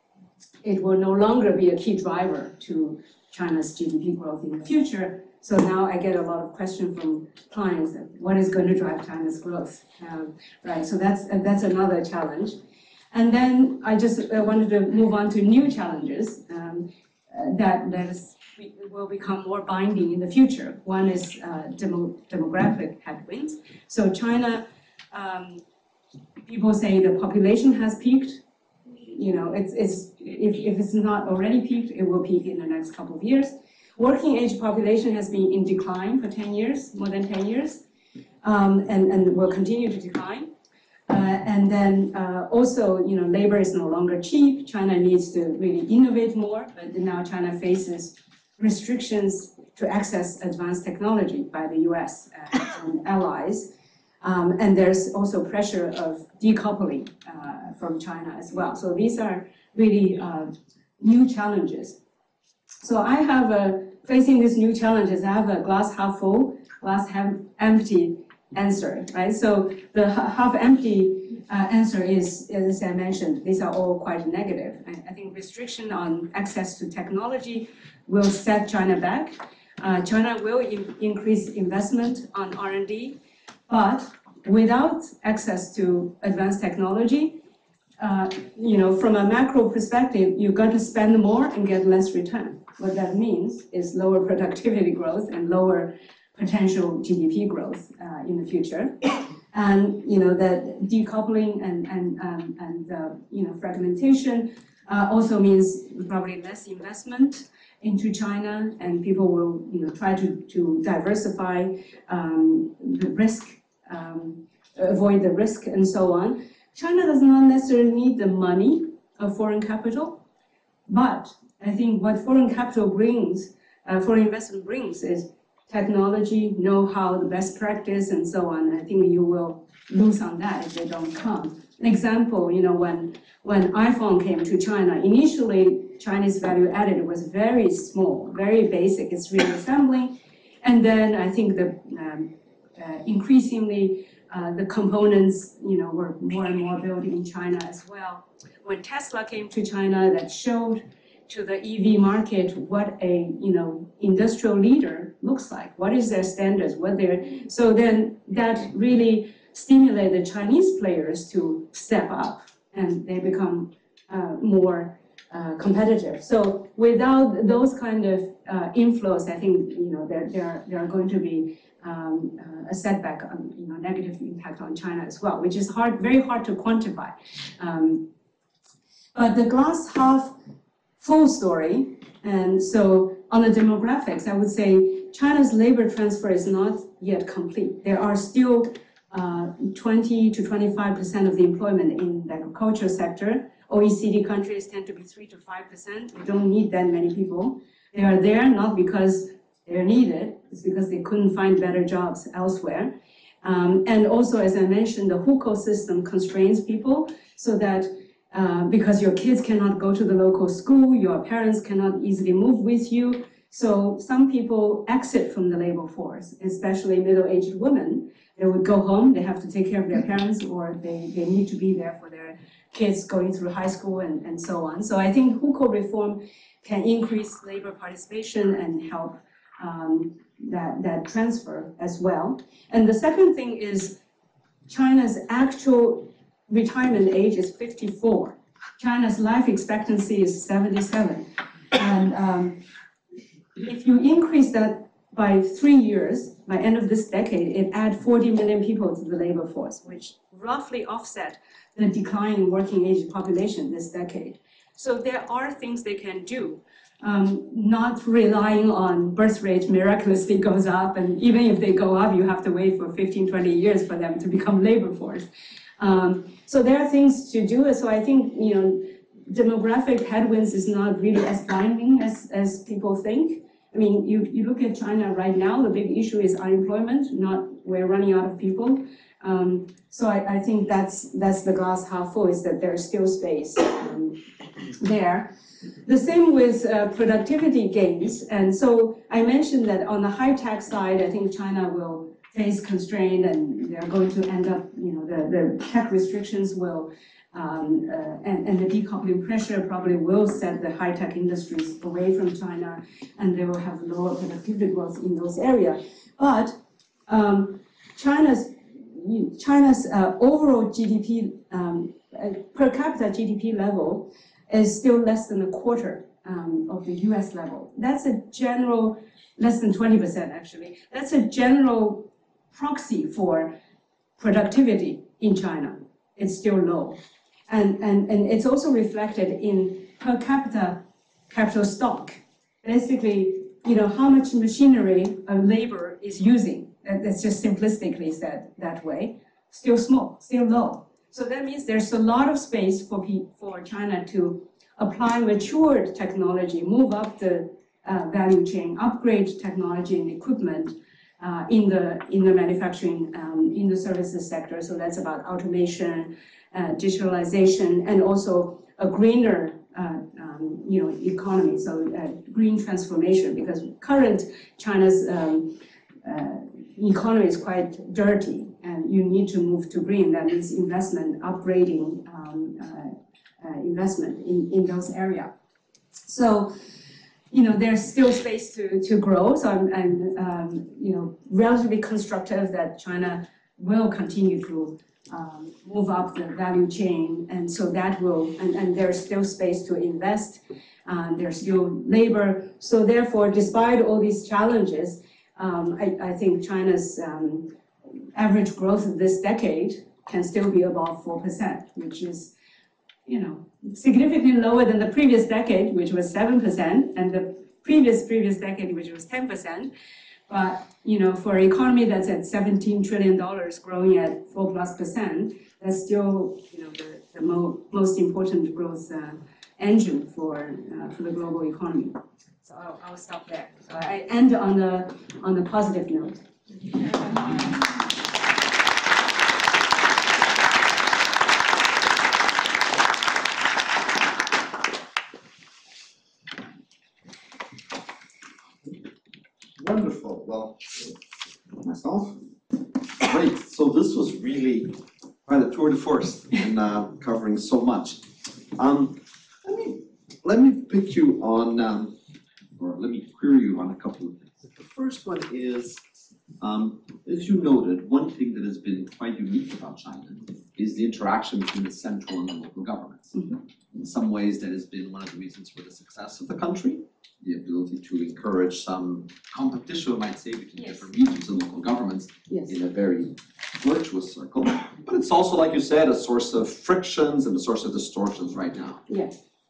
It will no longer be a key driver to China's G D P growth in the future. So now I get a lot of questions from clients that what is going to drive China's growth, um, right? So that's uh, that's another challenge. And then I just uh, wanted to move on to new challenges um, uh, that that is, will become more binding in the future. One is uh, demo, demographic headwinds. So China, um, people say the population has peaked. You know, it's it's if if it's not already peaked, it will peak in the next couple of years. Working age population has been in decline for ten years, more than ten years, um, and, and will continue to decline. Uh, and then uh, also, you know, labor is no longer cheap. China needs to really innovate more, but now China faces restrictions to access advanced technology by the U S and allies. Um, and there's also pressure of decoupling uh, from China as well. So these are really uh, new challenges. So I have a, facing these new challenges, I have a glass half full, glass half empty answer, right? So the half empty uh, answer is, as I mentioned, these are all quite negative. I, I think restriction on access to technology will set China back. Uh, China will in, increase investment on R and D, but without access to advanced technology, uh, you know, from a macro perspective, you've got to spend more and get less return. What that means is lower productivity growth and lower potential G D P growth uh, in the future. And, you know, that decoupling and, and, um, and uh, you know, fragmentation uh, also means probably less investment into China, and people will, you know, try to, to diversify um, the risk, um, avoid the risk and so on. China does not necessarily need the money of foreign capital, but I think what foreign capital brings, uh, foreign investment brings is technology, know-how, the best practice, and so on. I think you will lose on that if they don't come. An example, you know, when, when iPhone came to China, initially Chinese value added was very small, very basic, it's reassembling. And then I think the um, uh, increasingly uh, the components, you know, were more and more built in China as well. When Tesla came to China, that showed to the E V market what a, you know, industrial leader looks like. What is their standards? What their so then that really stimulated Chinese players to step up, and they become uh, more uh, competitive. So without those kind of uh, inflows, I think, you know, there there are, there are going to be um, uh, a setback, on, you know, negative impact on China as well, which is hard, very hard to quantify. Um, but the glass half full story, and so on the demographics, I would say China's labor transfer is not yet complete. There are still uh, twenty to twenty-five percent of the employment in the agriculture sector. O E C D countries tend to be three to five percent. You don't need that many people. They are there not because they're needed, it's because they couldn't find better jobs elsewhere. Um, and also, as I mentioned, the hukou system constrains people so that Uh, because your kids cannot go to the local school, your parents cannot easily move with you. So some people exit from the labor force, especially middle-aged women. They would go home, they have to take care of their parents, or they, they need to be there for their kids going through high school and, and so on. So I think hukou reform can increase labor participation and help um, that, that transfer as well. And the second thing is China's actual retirement age is fifty-four. China's life expectancy is seventy-seven. And um, if you increase that by three years, by end of this decade, it adds forty million people to the labor force, which roughly offset the decline in working age population this decade. So there are things they can do, um, not relying on birth rate miraculously goes up, and even if they go up, you have to wait for fifteen, twenty years for them to become labor force. Um, so there are things to do. So I think, you know, demographic headwinds is not really as binding as, as people think. I mean, you, you look at China right now, the big issue is unemployment, not we're running out of people. Um, so I, I think that's that's the glass half full, is that there's still space um, there. The same with uh, productivity gains. And so I mentioned that on the high-tech side, I think China will face constraint, and they're going to end up, you know, the, the tech restrictions will, um, uh, and, and the decoupling pressure probably will set the high-tech industries away from China, and they will have lower productivity growth in those areas. But um, China's China's uh, overall G D P, um, uh, per capita G D P level is still less than a quarter um, of the U S level. That's a general, less than twenty percent actually. That's a general proxy for productivity in China. It's still low. And, and, and it's also reflected in per capita capital stock. Basically, you know, how much machinery a labor is using. That's just simplistically said that way. Still small, still low. So that means there's a lot of space for, for China to apply matured technology, move up the uh, value chain, upgrade technology and equipment uh, in the in the manufacturing, um, in the services sector. So that's about automation, uh, digitalization, and also a greener uh, um, you know, economy. So uh, green transformation, because current China's um, uh, economy is quite dirty, and you need to move to green. That means investment, upgrading, um, uh, uh, investment in, in those areas. So, you know, there's still space to, to grow. So I'm, I'm um, you know, relatively constructive that China will continue to um, move up the value chain, and so that will, and, and there's still space to invest. Uh, there's still labor. So therefore, despite all these challenges, Um, I, I think China's um, average growth this decade can still be above four percent, which is, you know, significantly lower than the previous decade, which was seven percent, and the previous previous decade, which was ten percent. But, you know, for an economy that's at seventeen trillion dollars growing at four plus percent, that's still, you know, the, the mo most important growth uh, engine for, uh, for the global economy. So I'll, I'll stop there. So I end on the on the positive note. Wonderful. Well, myself. Great. So this was really quite a tour de force in uh, covering so much. Um, let me let me pick you on. Um, Or let me query you on a couple of things. The first one is, um, as you noted, one thing that has been quite unique about China is the interaction between the central and the local governments. Mm-hmm. In some ways, that has been one of the reasons for the success of the country, the ability to encourage some competition, I might say, between yes. different regions and local governments yes. in a very virtuous circle. But it's also, like you said, a source of frictions and a source of distortions right now. Yes.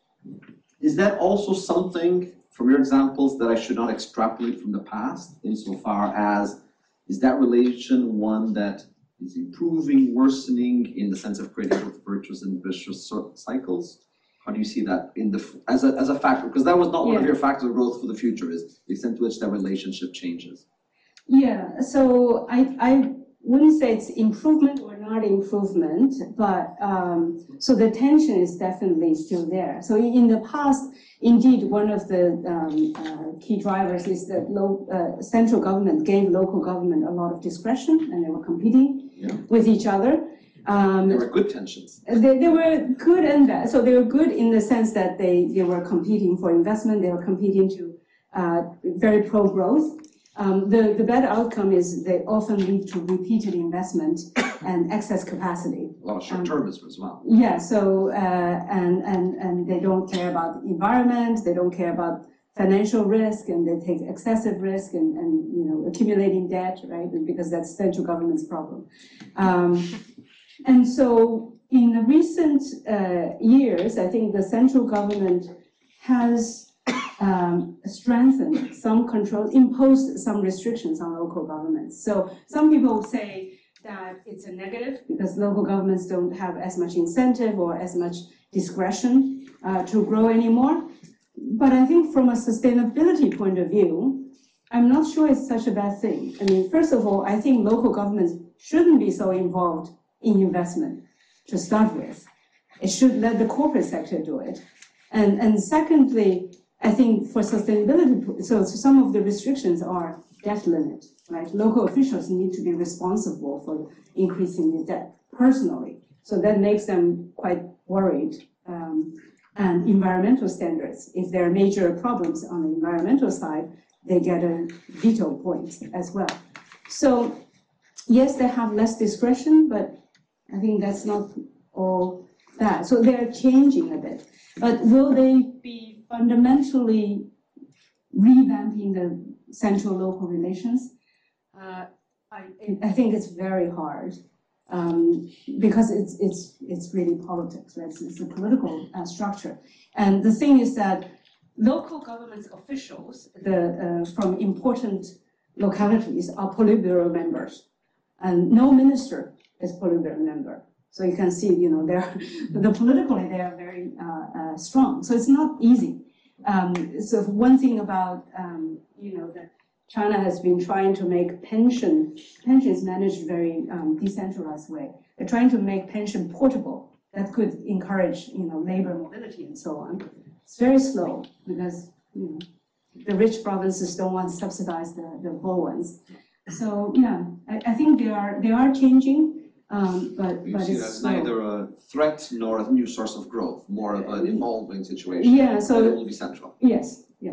Is that also something, from your examples, that I should not extrapolate from the past, insofar as, is that relation one that is improving, worsening, in the sense of creating both virtuous and vicious cycles? How do you see that in the as a as a factor? Because that was not yeah. one of your factors of growth for the future, is the extent to which that relationship changes. Yeah. So I I wouldn't say it's improvement or not improvement, but um, so the tension is definitely still there. So in the past, indeed, one of the um, uh, key drivers is that low, uh, central government gave local government a lot of discretion, and they were competing yeah. with each other. Um, there were good tensions. They, they were good and bad. So they were good in the sense that they, they were competing for investment. They were competing to uh, very pro-growth. Um, the, the bad outcome is they often lead to repeated investment and excess capacity. A lot of short-termism um, as well. Yeah, so, uh, and, and, and they don't care about the environment, they don't care about financial risk, and they take excessive risk and, and you know, accumulating debt, right? Because that's central government's problem. Um, and so in the recent uh, years, I think the central government has Um, strengthened some controls, imposed some restrictions on local governments. So some people say that it's a negative because local governments don't have as much incentive or as much discretion uh, to grow anymore. But I think from a sustainability point of view, I'm not sure it's such a bad thing. I mean, first of all, I think local governments shouldn't be so involved in investment to start with. It should let the corporate sector do it. And, and secondly, I think for sustainability, so some of the restrictions are debt limit, right? Local officials need to be responsible for increasing the debt personally. So that makes them quite worried. Um, and environmental standards, if there are major problems on the environmental side, they get a veto point as well. So yes, they have less discretion, but I think that's not all that. So they're changing a bit. But will they be fundamentally revamping the central-local relations? Uh, I, I think it's very hard um, because it's, it's, it's really politics, right? It's, it's a political uh, structure. And the thing is that local government officials the, uh, from important localities are Politburo members, and no minister is Politburo member. So you can see, you know, they're the politically they are very uh, uh, strong. So it's not easy. Um, so one thing about um, you know that China has been trying to make pension pensions managed very um, decentralized way. They're trying to make pension portable. That could encourage you know labor mobility and so on. It's very slow because you know the rich provinces don't want to subsidize the, the poor ones. So yeah, I, I think they are they are changing. Um, but You but see it's that's slow. neither a threat nor a new source of growth, more of an evolving situation. Yeah, so- And it will be central. Yes, yeah.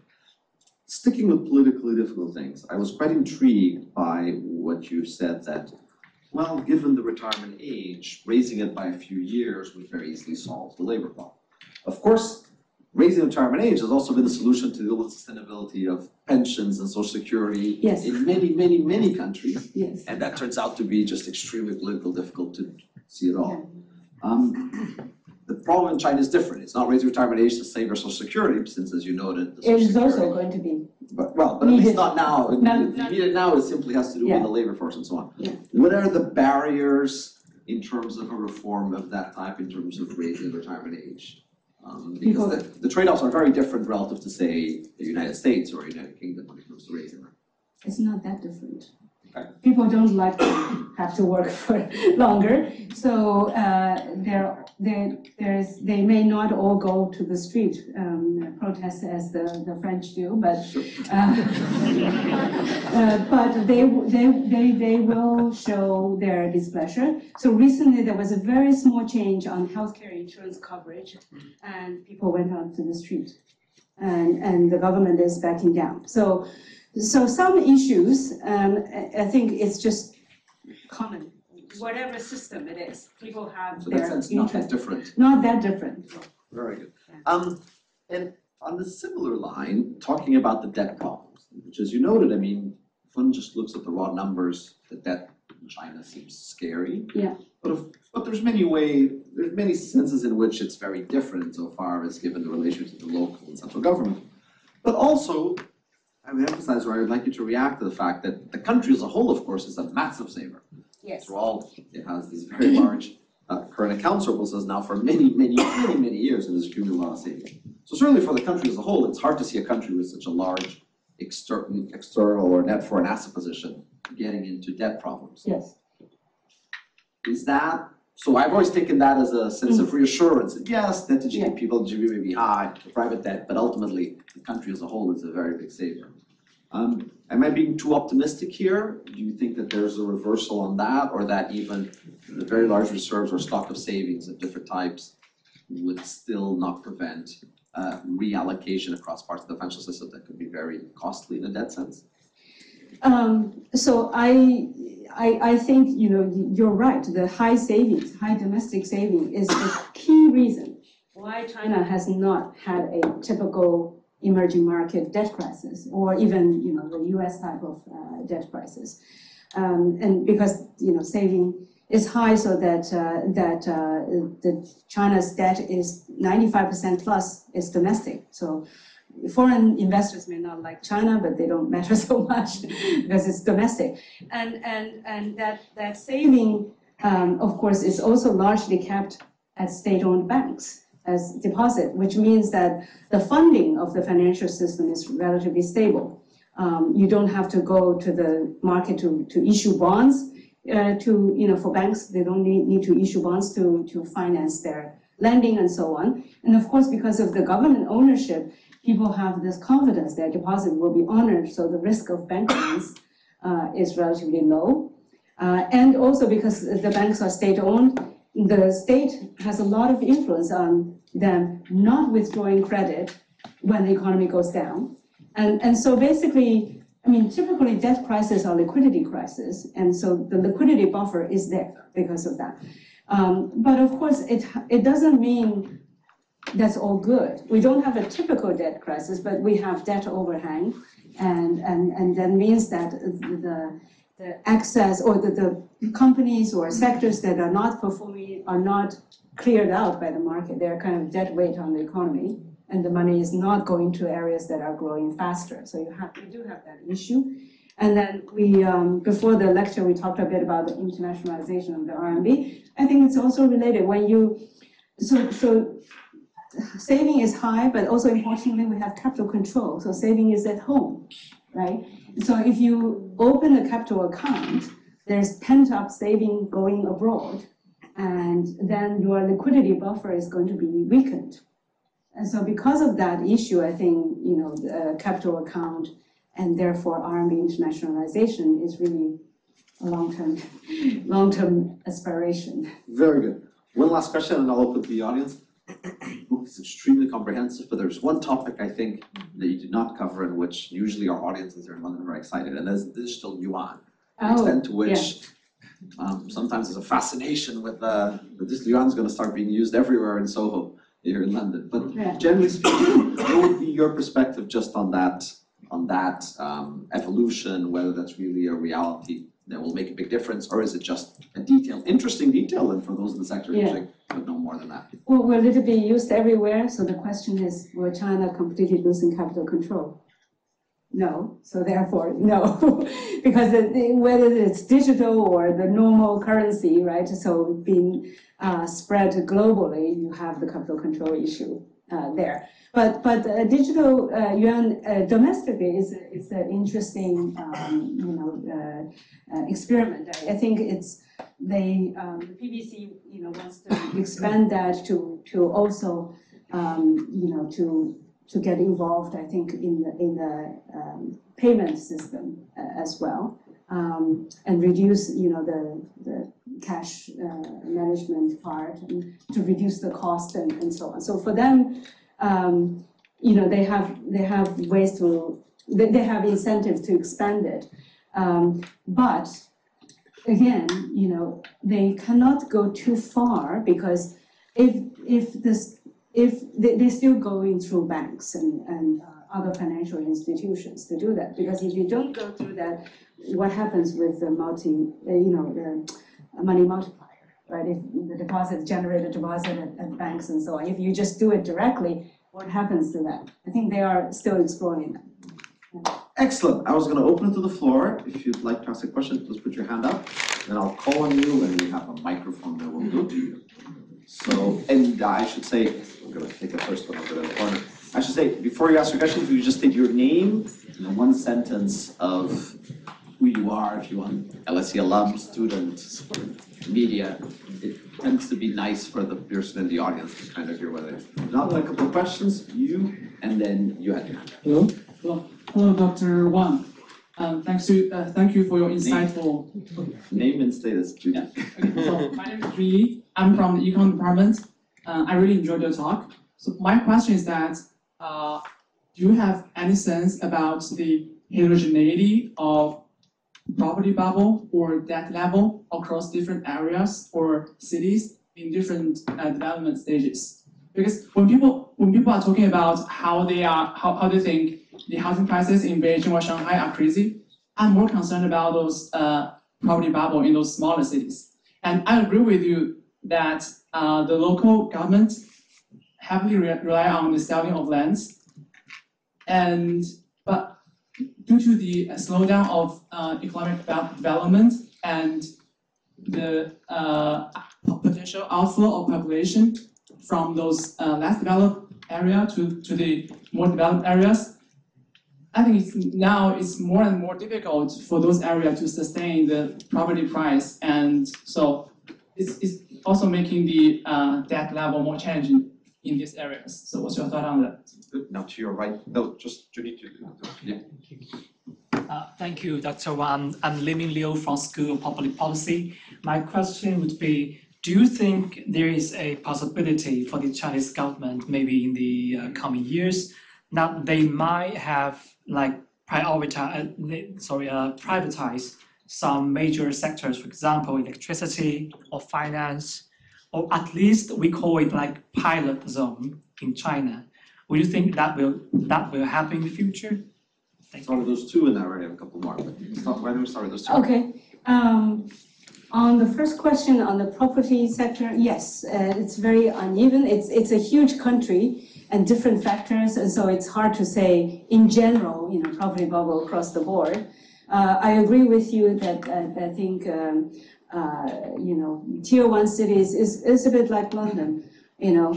Sticking with politically difficult things, I was quite intrigued by what you said that, well, given the retirement age, raising it by a few years would very easily solve the labor problem. Of course, raising the retirement age has also been the solution to deal with sustainability of pensions and social security Yes. in many, many, many countries. Yes. And that turns out to be just extremely politically difficult to see at all. Um, the problem in China is different. It's not raising retirement age to save your social security, since as you noted, the social It is also security- going to be. But, well, but at least Needed. not now. Not- not- Needed now, it simply has to do Yeah. with the labor force and so on. Yeah. What are the barriers in terms of a reform of that type, in terms of raising retirement age? Um, People- because the, the trade-offs are very different relative to, say, the United States or United Kingdom when it comes to raising them. It's not that different. Okay. People don't like to have to work for longer, so uh, there, there, there's, they may not all go to the street um, protest as the, the French do, but uh, uh, but they, they, they, they will show their displeasure. So recently there was a very small change on healthcare insurance coverage, and people went out to the street, and and the government is backing down. So. So some issues, um, I I think it's just common. Whatever system it is, people have So in that their sense, not that interest. different. Not that different. Very good. Um, and on the similar line, talking about the debt problems, which as you noted, I mean, if one just looks at the raw numbers, the debt in China seems scary. Yeah. But if, but there's many way, there's many senses in which it's very different insofar as given the relationship to the local and central government. But also, I would emphasize, or I would like you to react to the fact that the country as a whole, of course, is a massive saver. Yes. Through all, it has these very large uh, current account surpluses now for many, many, many, many years, and has accumulated a lot of savings. So certainly for the country as a whole, it's hard to see a country with such a large external, external or net foreign asset position getting into debt problems. Yes. Is that, so I've always taken that as a sense of reassurance, that yes, debt to G D P, people, G D P may be high, the private debt, but ultimately, the country as a whole is a very big saver. Um, am I being too optimistic here? Do you think that there's a reversal on that, or that even the very large reserves or stock of savings of different types would still not prevent uh, reallocation across parts of the financial system that could be very costly in a debt sense? Um, so I, I, I think, you know, you're right. The high savings, high domestic saving is the key reason why China has not had a typical emerging market debt crisis, or even, you know, the U S type of uh, debt crisis. Um, and because, you know, saving is high, so that uh, that uh, the China's debt is ninety-five percent plus is domestic. So foreign investors may not like China, but they don't matter so much because it's domestic. And and and that that saving, um, of course, is also largely kept at state-owned banks as deposit, which means that the funding of the financial system is relatively stable. Um, you don't have to go to the market to, to issue bonds. Uh, to, you know, for banks, they don't need, need to issue bonds to, to finance their lending and so on. And of course, because of the government ownership, people have this confidence their deposit will be honored, so the risk of bank runs uh, is relatively low. Uh, and also because the banks are state-owned, the state has a lot of influence on them not withdrawing credit when the economy goes down. And, and so basically, I mean, typically debt crises are liquidity crises, and so the liquidity buffer is there because of that. Um, but of course, it, it doesn't mean that's all good. We don't have a typical debt crisis, but we have debt overhang, and, and, and that means that the, the access or the, the companies or sectors that are not performing are not cleared out by the market. They're kind of dead weight on the economy, and the money is not going to areas that are growing faster. So you have, we do have that issue. And then we, um, before the lecture, we talked a bit about the internationalization of the R M B. I think it's also related when you, so, so saving is high, but also importantly, we have capital control. So saving is at home, right? So if you open a capital account, there's pent up saving going abroad, and then your liquidity buffer is going to be weakened. And so because of that issue, I think, you know, the capital account and therefore R M B internationalization is really a long-term, long-term aspiration. Very good. One last question and I'll open to the audience. It's extremely comprehensive, but there's one topic I think that you did not cover in which usually our audiences are in London are very excited, and that's digital yuan. The Oh, extent to which yeah. um, sometimes there's a fascination with uh, the digital yuan is going to start being used everywhere in Soho here in London. But Yeah. generally speaking, what would be your perspective just on that, on that um, evolution, whether that's really a reality that will make a big difference, or is it just a detail, interesting detail, and for those in the sector Yeah. using, but no more than that? Well, will it be used everywhere? So the question is, will China completely losing capital control? No, so therefore, no, because the, the, whether it's digital or the normal currency, right? So being uh, spread globally, you have the capital control issue uh, there. But but uh, digital uh, yuan uh, domestically is is an interesting um, you know uh, uh, experiment. I, I think it's they um, the P B C you know wants to expand that to to also um, you know to to get involved, I think, in the, in the um, payment system uh, as well, um, and reduce, you know, the, the cash uh, management part, and to reduce the cost and, and so on. So for them, um, you know, they have they have ways to, they, they have incentives to expand it, um, but again, you know, they cannot go too far because if if this if they, they're still going through banks and, and uh, other financial institutions to do that, because if you don't go through that, what happens with the multi, uh, you know, the money multiplier, right? If the deposit generate a deposit at, at banks and so on, if you just do it directly, what happens to that? I think they are still exploring that. Yeah. Excellent. I was going to open it to the floor. If you'd like to ask a question, please put your hand up, and I'll call on you, and we have a microphone that will go to you. So, and I should say, I'm going to take the first one over there in the corner. I should say, before you ask your question, if you just state your name and one sentence of who you are, if you want, L S E alum, student, media. It tends to be nice for the person in the audience to kind of hear whether it's not a couple of questions, you, and then you had your hand. Hello. Hello, Hello, Doctor Wang. Um, thanks to, uh, thank you for your insightful. Name and status, please. Yeah. Okay. So my name is Rui. I'm from the econ department. Uh, I really enjoyed your talk. So my question is that, uh, do you have any sense about the heterogeneity of property bubble or debt level across different areas or cities in different uh, development stages? Because when people when people are talking about how they are how, how they think the housing prices in Beijing or Shanghai are crazy, I'm more concerned about those uh, property bubble in those smaller cities. And I agree with you that uh, the local government heavily re rely on the selling of lands, and but due to the uh, slowdown of uh, economic development and the uh, potential outflow of population from those uh, less developed area to, to the more developed areas, I think it's, now it's more and more difficult for those areas to sustain the property price, and so it's, it's also making the uh, debt level more challenging in these areas. So what's your thought on that? Good. Now to your right, no, just you need to, yeah. Uh, thank you, Doctor Wang. I'm Liming Liu from School of Public Policy. My question would be, do you think there is a possibility for the Chinese government, maybe in the uh, coming years, that they might have like prioritize, uh, sorry, uh, privatize some major sectors, for example, electricity or finance, or at least we call it like pilot zone in China? Would you think that will that will happen in the future? Thank Start you. with those two, and I already have a couple more. But start, why don't we start with those two? Okay. Um, on the first question on the property sector, yes, uh, it's very uneven. It's it's a huge country and different factors, and so it's hard to say in general, you know, property bubble across the board. Uh, I agree with you that uh, I think um, uh, you know, tier one cities is is a bit like London, you know,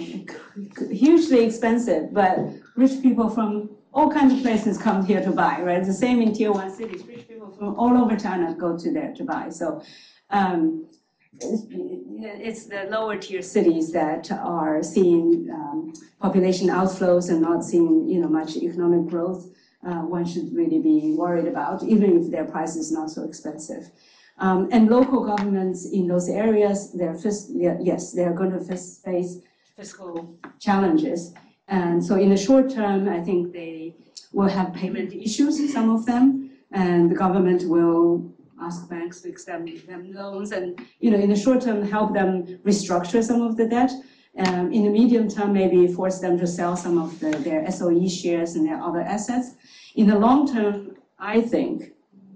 hugely expensive, but rich people from all kinds of places come here to buy, right? The same in tier one cities. Rich people from all over China go to there to buy. So um, it's, it's the lower tier cities that are seeing um, population outflows and not seeing, you know, much economic growth. Uh, one should really be worried about, even if their price is not so expensive. Um, and local governments in those areas, they're fis- yes, they're going to fis- face fiscal challenges. And so in the short term, I think they will have payment issues, some of them, and the government will ask banks to extend them loans and, you know, in the short term, help them restructure some of the debt. Um, in the medium term, maybe force them to sell some of the, their S O E shares and their other assets. In the long term, I think,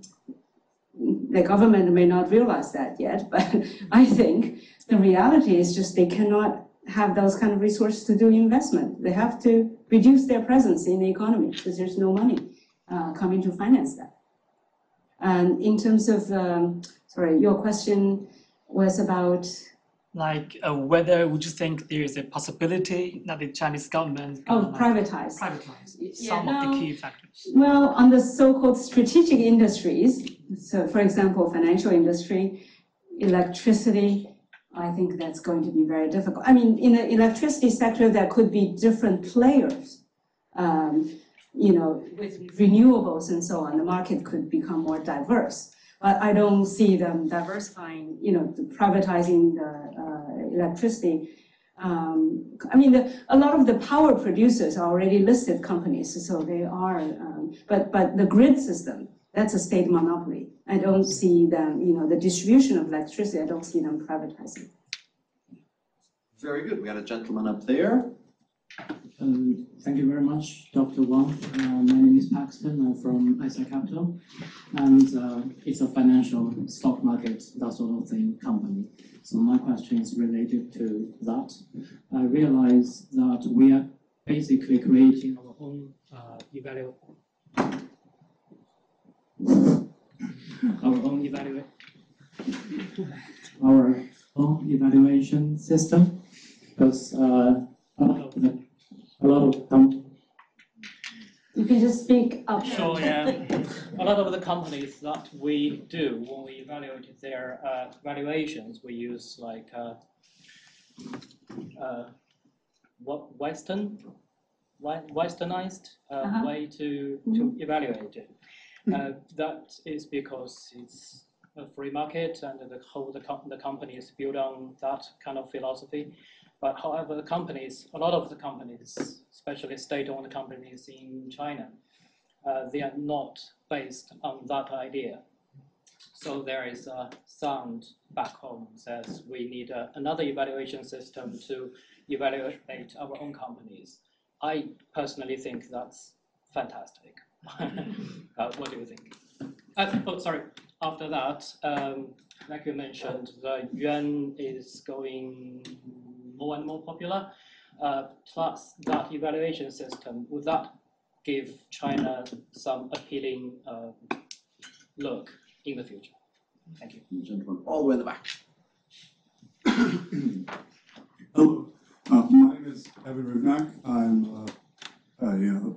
the government may not realize that yet, but I think the reality is just they cannot have those kind of resources to do investment. They have to reduce their presence in the economy because there's no money uh, coming to finance that. And in terms of, um, sorry, your question was about? Like uh, whether would you think there is a possibility that the Chinese government can Oh, like, privatize. privatize Yeah, some of no. the key factors? Well, on the so-called strategic industries, so for example, financial industry, electricity, I think that's going to be very difficult. I mean, in the electricity sector, there could be different players. Um, you know, with renewables and so on, the market could become more diverse. But I don't see them diversifying, you know, privatizing the uh, electricity. Um, I mean, the, a lot of the power producers are already listed companies, so they are, um, but, but the grid system, that's a state monopoly. I don't see them, you know, the distribution of electricity, I don't see them privatizing. Very good. We got a gentleman up there. Um, thank you very much, Doctor Wang. Uh, my name is Paxton. I'm from I S A Capital, and uh, it's a financial stock market, that sort of thing, company. So my question is related to that. I realize that we are basically creating our own uh, evalu our own evaluate our own evaluation system, because uh, a lot of the A lot of companies. You can just speak up. Sure, yeah. A lot of the companies that we do when we evaluate their uh, valuations, we use like uh, uh, what Western, Westernized uh, Uh-huh. way to to evaluate it. Uh, that is because it's a free market and the whole the, com the company is built on that kind of philosophy. But however, the companies, a lot of the companies, especially state-owned companies in China, uh, they are not based on that idea. So there is a sound back home says we need a, another evaluation system to evaluate our own companies. I personally think that's fantastic. uh, what do you think? Uh, oh, sorry. After that, um, like you mentioned, the yuan is going more and more popular. Uh, plus, that evaluation system, would that give China some appealing uh, look in the future? Thank you. Gentleman, all the way in the back. Hello, uh, my name is Evan Rivnak. I'm uh, a, uh political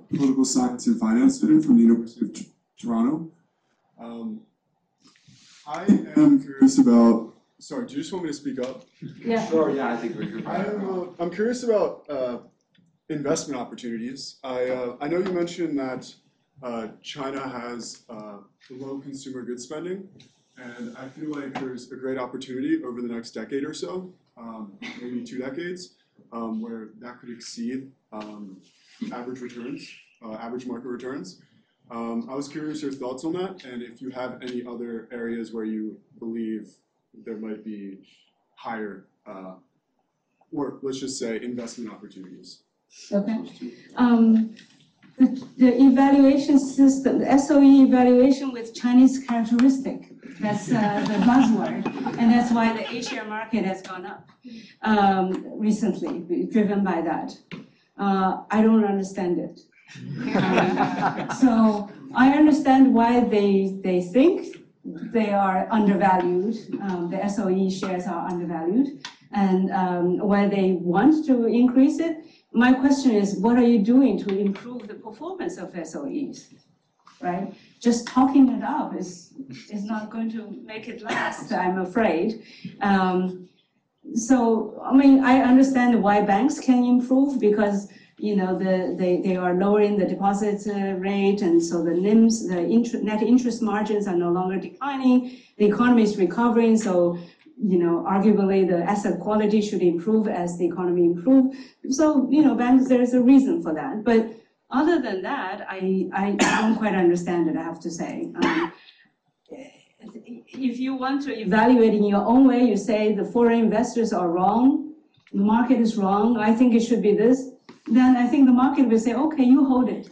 science and finance student from the University of T Toronto. Um, I am curious about, sorry, do you just want me to speak up? Yeah. Sure, yeah, I think we're good. I am, uh, I'm curious about uh, investment opportunities. I, uh, I know you mentioned that uh, China has uh, low consumer goods spending, and I feel like there's a great opportunity over the next decade or so, um, maybe two decades, um, where that could exceed um, average returns, uh, average market returns. Um, I was curious your thoughts on that, and if you have any other areas where you believe there might be higher, uh, or let's just say investment opportunities. Okay. Um, the, the evaluation system, the S O E evaluation with Chinese characteristic, that's uh, the buzzword, and that's why the A-share market has gone up um, recently, driven by that. Uh, I don't understand it. Um, so I understand why they, they think they are undervalued, um, the S O E shares are undervalued, and um, why they want to increase it. My question is, what are you doing to improve the performance of S O Es, right? Just talking it up is, is not going to make it last, I'm afraid. Um, so, I mean, I understand why banks can improve because, you know, the, they, they are lowering the deposit uh, rate, and so the N I Ms, the inter, net interest margins are no longer declining. The economy is recovering, so, you know, arguably the asset quality should improve as the economy improves. So, you know, banks, there's a reason for that. But other than that, I, I don't quite understand it, I have to say. Um, if you want to evaluate in your own way, you say the foreign investors are wrong, the market is wrong, I think it should be this, then I think the market will say, okay, you hold it.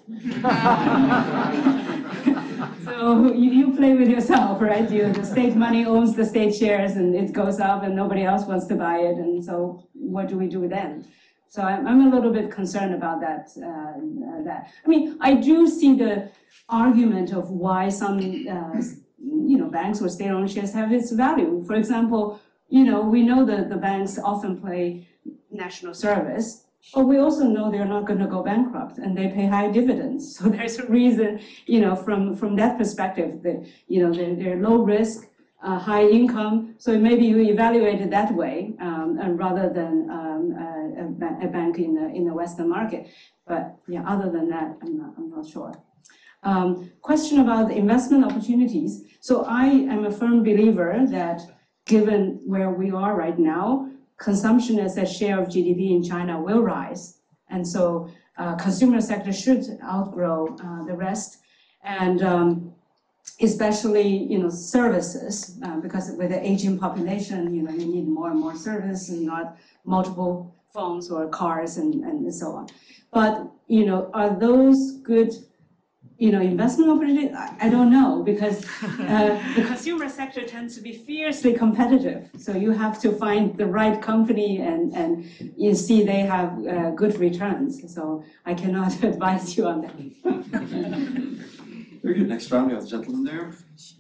So you, you play with yourself, right? You, the state money owns the state shares and it goes up and nobody else wants to buy it. And so what do we do then? So I'm, I'm a little bit concerned about that, uh, that. I mean, I do see the argument of why some, uh, you know, banks or state-owned shares have its value. For example, you know, we know that the banks often play national service, but we also know they're not going to go bankrupt and they pay high dividends. So there's a reason, you know, from, from that perspective, that, you know, they're, they're low risk, uh, high income. So maybe you evaluate it that way um, and rather than um, a, a, ba a bank in the, in the Western market. But yeah, other than that, I'm not, I'm not sure. Um, question about the investment opportunities. So I am a firm believer that given where we are right now, consumption as a share of G D P in China will rise. And so uh, consumer sector should outgrow uh, the rest. And um, especially, you know, services, uh, because with the aging population, you know, you need more and more service and not multiple phones or cars and, and so on. But, you know, are those good, you know, investment opportunities? I, I don't know, because uh, the consumer sector tends to be fiercely competitive. So you have to find the right company and, and you see they have uh, good returns. So I cannot advise you on that. Very good. Next round, we have the gentleman there.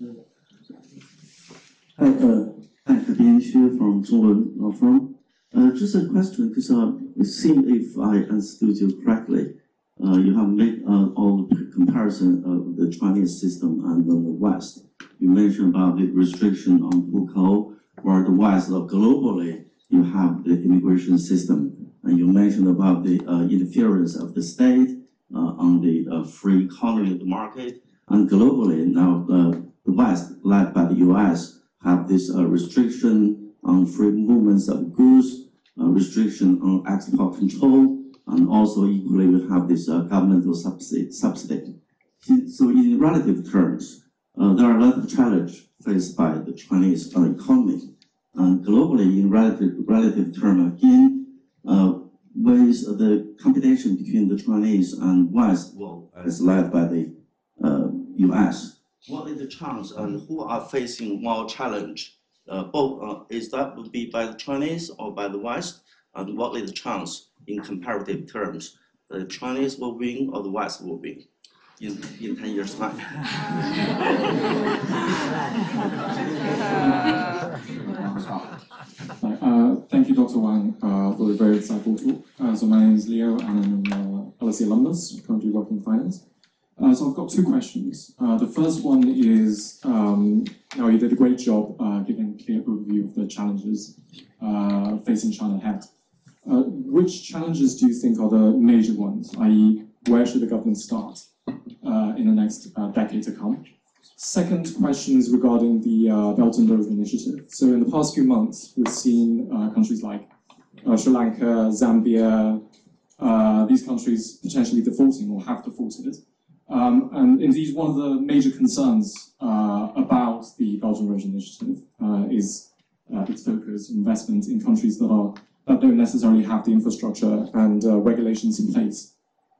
Hi, uh, hi, Bian Xue from Zhongwen Law Firm. Uh, just a question, because uh, it seems if I understood you correctly, uh, you have made uh, all the comparison of the Chinese system and the West. You mentioned about the restriction on Hukou, where the West, uh, globally, you have the immigration system. And you mentioned about the uh, interference of the state uh, on the uh, free economy of the market. And globally, now uh, the West, led by the U S, have this uh, restriction on free movements of goods, uh, restriction on export control, and also equally we have this uh, governmental subsidy. subsidy. So in relative terms, uh, there are a lot of challenges faced by the Chinese uh, economy. And globally, in relative, relative term again, uh, with the competition between the Chinese and West, well, as led by the uh, U S, what is the chance and who are facing more challenge? Uh, both uh, is that would be by the Chinese or by the West, and what is the chance in comparative terms? The Chinese will win or the West will win in, in ten years time? Uh, thank you, Doctor Wang, uh, for the very insightful talk. Uh, so my name is Leo, and I'm an uh, L S E alumnus, currently working in finance. Uh, so I've got two questions. Uh, the first one is, um, now you did a great job uh, giving a clear overview of the challenges uh, facing China ahead. Uh, which challenges do you think are the major ones, that is, where should the government start uh, in the next uh, decade to come? Second question is regarding the uh, Belt and Road Initiative. So in the past few months, we've seen uh, countries like uh, Sri Lanka, Zambia, uh, these countries potentially defaulting or have defaulted. Um, and indeed, one of the major concerns uh, about the Belt and Road Initiative uh, is uh, its focus investment in countries that are that don't necessarily have the infrastructure and uh, regulations in place.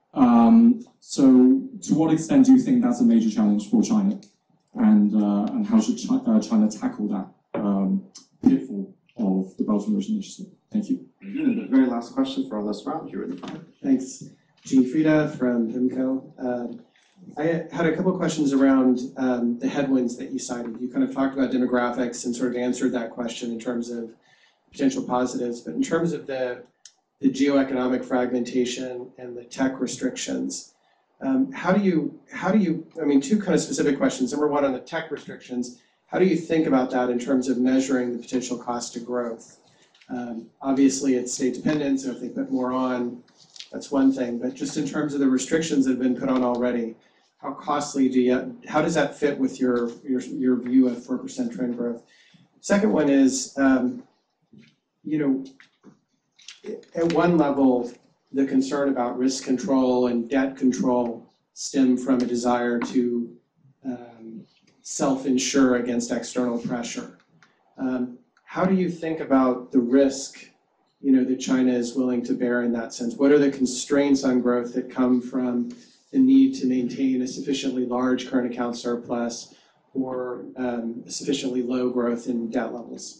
Um, so, to what extent do you think that's a major challenge for China, and uh, and how should China, uh, China tackle that um, pitfall of the Belt and Road Initiative? Thank you. And the very last question for this round, here in the front. Thanks. Gene Frieda from PIMCO. Um, I had a couple of questions around um, the headwinds that you cited. You kind of talked about demographics and sort of answered that question in terms of potential positives, but in terms of the, the geoeconomic fragmentation and the tech restrictions, um, how do you, how do you, I mean, two kind of specific questions. Number one, on the tech restrictions, how do you think about that in terms of measuring the potential cost to growth? Um, obviously, it's state dependent, so if they put more on, that's one thing, but just in terms of the restrictions that have been put on already, how costly do you, how does that fit with your, your, your view of four percent trend growth? Second one is, um, you know, at one level, the concern about risk control and debt control stem from a desire to um, self-insure against external pressure. Um, how do you think about the risk, you know, that China is willing to bear in that sense? What are the constraints on growth that come from the need to maintain a sufficiently large current account surplus or um, sufficiently low growth in debt levels?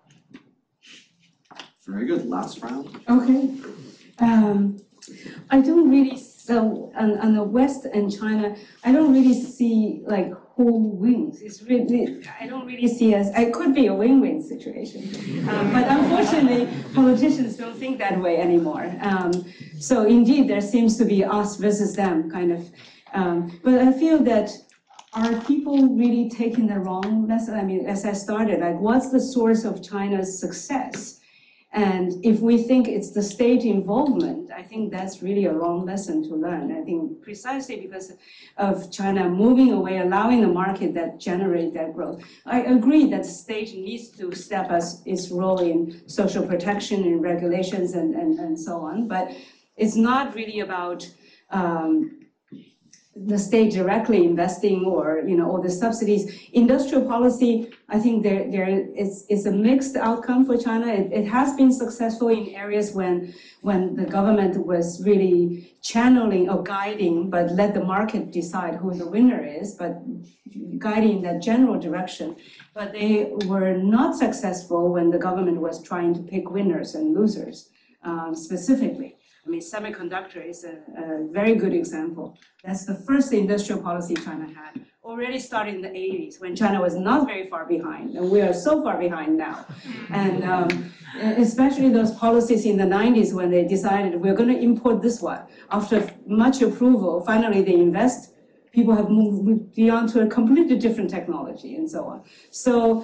Very good. Last round. Okay. Um, I don't really, so on, on the West and China, I don't really see like who wins. It's really, I don't really see as, it could be a win-win situation. Um, but unfortunately, politicians don't think that way anymore. Um, so indeed, there seems to be us versus them kind of. Um, but I feel that are people really taking the wrong lesson? I mean, as I started, like what's the source of China's success? And if we think it's the state involvement, I think that's really a wrong lesson to learn. I think precisely because of China moving away, allowing the market that generate that growth. I agree that the state needs to step up its role in social protection and regulations and, and, and so on, but it's not really about um, the state directly investing or, you know, all the subsidies. Industrial policy, I think there, there is, is a mixed outcome for China. It, it has been successful in areas when, when the government was really channeling or guiding, but let the market decide who the winner is, but guiding in that general direction. But they were not successful when the government was trying to pick winners and losers um, specifically. I mean, semiconductor is a, a very good example. That's the first industrial policy China had, already started in the eighties, when China was not very far behind, and we are so far behind now. And um, especially those policies in the nineties when they decided we're going to import this one. After much approval, finally they invest, people have moved beyond to a completely different technology and so on. So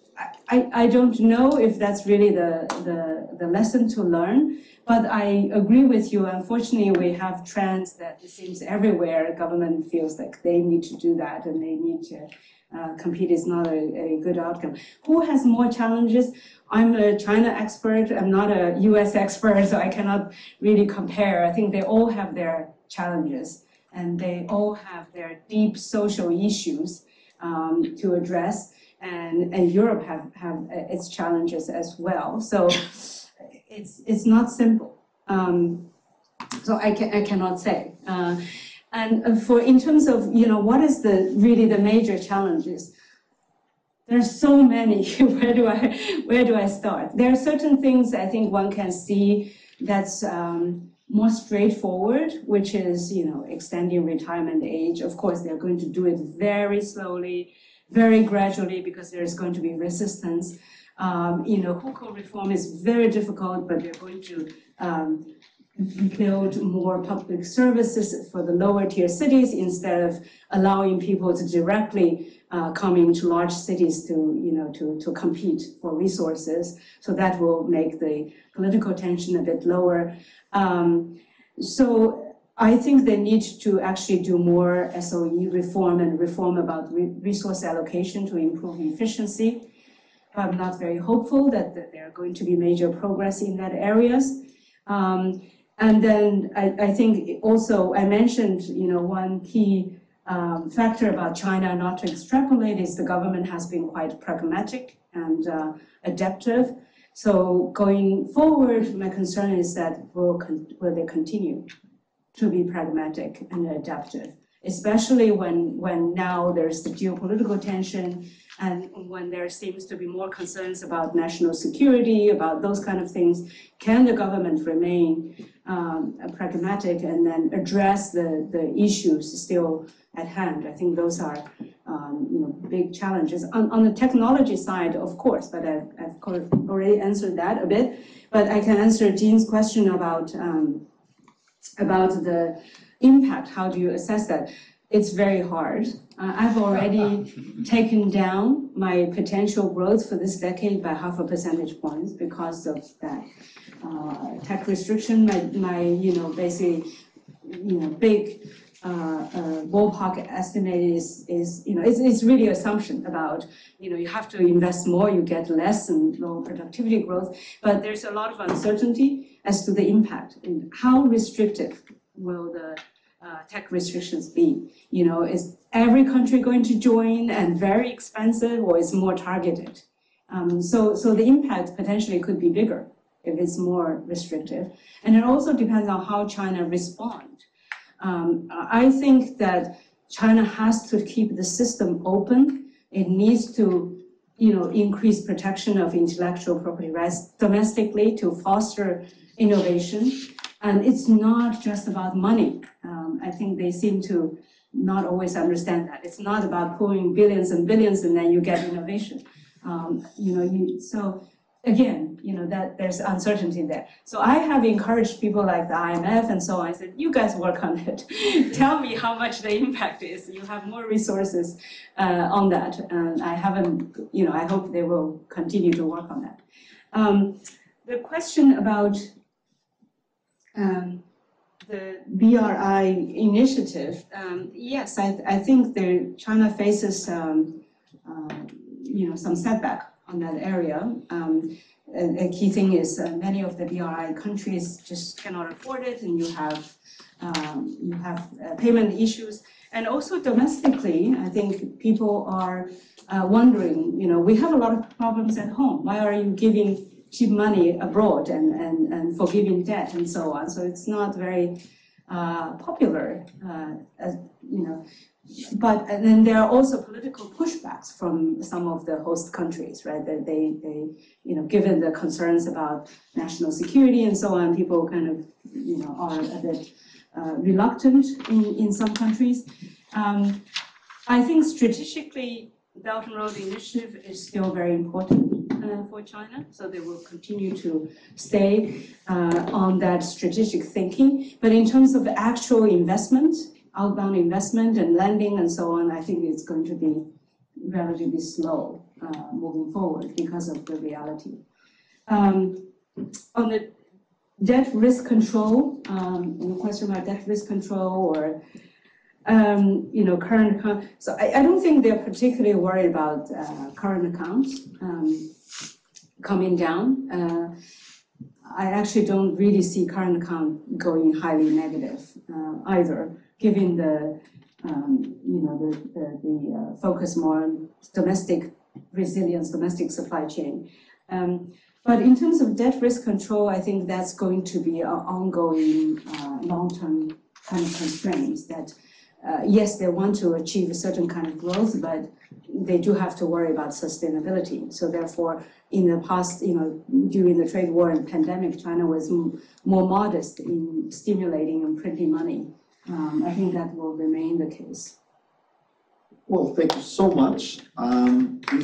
I, I don't know if that's really the, the, the lesson to learn. But I agree with you. Unfortunately, we have trends that it seems everywhere government feels like they need to do that and they need to uh, compete. Is not a, a good outcome. Who has more challenges? I'm a China expert. I'm not a U S expert, so I cannot really compare. I think they all have their challenges and they all have their deep social issues um, to address. And, and Europe have, have its challenges as well. So. It's it's not simple, um, so I can I cannot say. Uh, and for in terms of you know what is the really the major challenges? There's so many. where do I where do I start? There are certain things I think one can see that's um, more straightforward, which is you know extending retirement age. Of course, they're going to do it very slowly, very gradually because there's going to be resistance. Um, you know, hukou reform is very difficult, but they're going to um, build more public services for the lower tier cities instead of allowing people to directly uh, come into large cities to, you know, to, to compete for resources. So that will make the political tension a bit lower. Um, so I think they need to actually do more S O E reform and reform about re resource allocation to improve efficiency. I'm not very hopeful that, that there are going to be major progress in that areas. Um, and then I, I think also I mentioned, you know, one key um, factor about China not to extrapolate is the government has been quite pragmatic and uh, adaptive. So going forward, my concern is that will, con will they continue to be pragmatic and adaptive, especially when, when now there's the geopolitical tension and when there seems to be more concerns about national security, about those kind of things. Can the government remain um, pragmatic and then address the, the issues still at hand? I think those are um, you know, big challenges. On, on the technology side, of course, but I've, I've already answered that a bit. But I can answer Jean's question about, um, about the impact. How do you assess that? It's very hard. Uh, I've already taken down my potential growth for this decade by half a percentage points because of that uh, tech restriction. My, my, you know, basically, you know, big uh, uh, ballpark estimate is, is, you know, it's, it's really assumption about, you know, you have to invest more, you get less and lower productivity growth. But there's a lot of uncertainty as to the impact and how restrictive will the Uh, tech restrictions be? You know, is every country going to join and very expensive, or is more targeted? Um, so, so the impact potentially could be bigger if it's more restrictive. And it also depends on how China responds. Um, I think that China has to keep the system open. It needs to, you know, increase protection of intellectual property rights domestically to foster innovation. And it's not just about money. Um, I think they seem to not always understand that. It's not about pulling billions and billions and then you get innovation. Um, you know, you, so again, you know, that there's uncertainty there. So I have encouraged people like the I M F and so on. I said, you guys work on it. Tell me how much the impact is. You have more resources uh, on that. And I haven't, you know, I hope they will continue to work on that. Um, the question about Um, the B R I initiative, um, yes, I, I think there, China faces um, uh, you know, some setback on that area. Um, a, a key thing is uh, many of the B R I countries just cannot afford it, and you have um, you have uh, payment issues. And also domestically, I think people are uh, wondering, you know, we have a lot of problems at home. Why are you giving cheap money abroad and, and, and forgiving debt and so on? So it's not very uh, popular, uh, as, you know. But and then there are also political pushbacks from some of the host countries, right? They, they, they you know, given the concerns about national security and so on, people kind of, you know, are a bit uh, reluctant in, in some countries. Um, I think strategically, Belt and Road Initiative is still very important uh, for China, so they will continue to stay uh, on that strategic thinking. But in terms of actual investment, outbound investment and lending and so on, I think it's going to be relatively slow uh, moving forward because of the reality. Um, on the debt risk control, um, the question about debt risk control or Um, you know, current account. So I, I don't think they're particularly worried about uh, current accounts um, coming down. Uh, I actually don't really see current account going highly negative uh, either, given the, um, you know, the, the, the uh, focus more on domestic resilience, domestic supply chain. Um, but in terms of debt risk control, I think that's going to be an ongoing uh, long-term kind of constraints that Uh, yes, they want to achieve a certain kind of growth, but they do have to worry about sustainability. So therefore, in the past, you know, during the trade war and pandemic, China was m more modest in stimulating and printing money. Um, I think that will remain the case. Well, thank you so much. Um,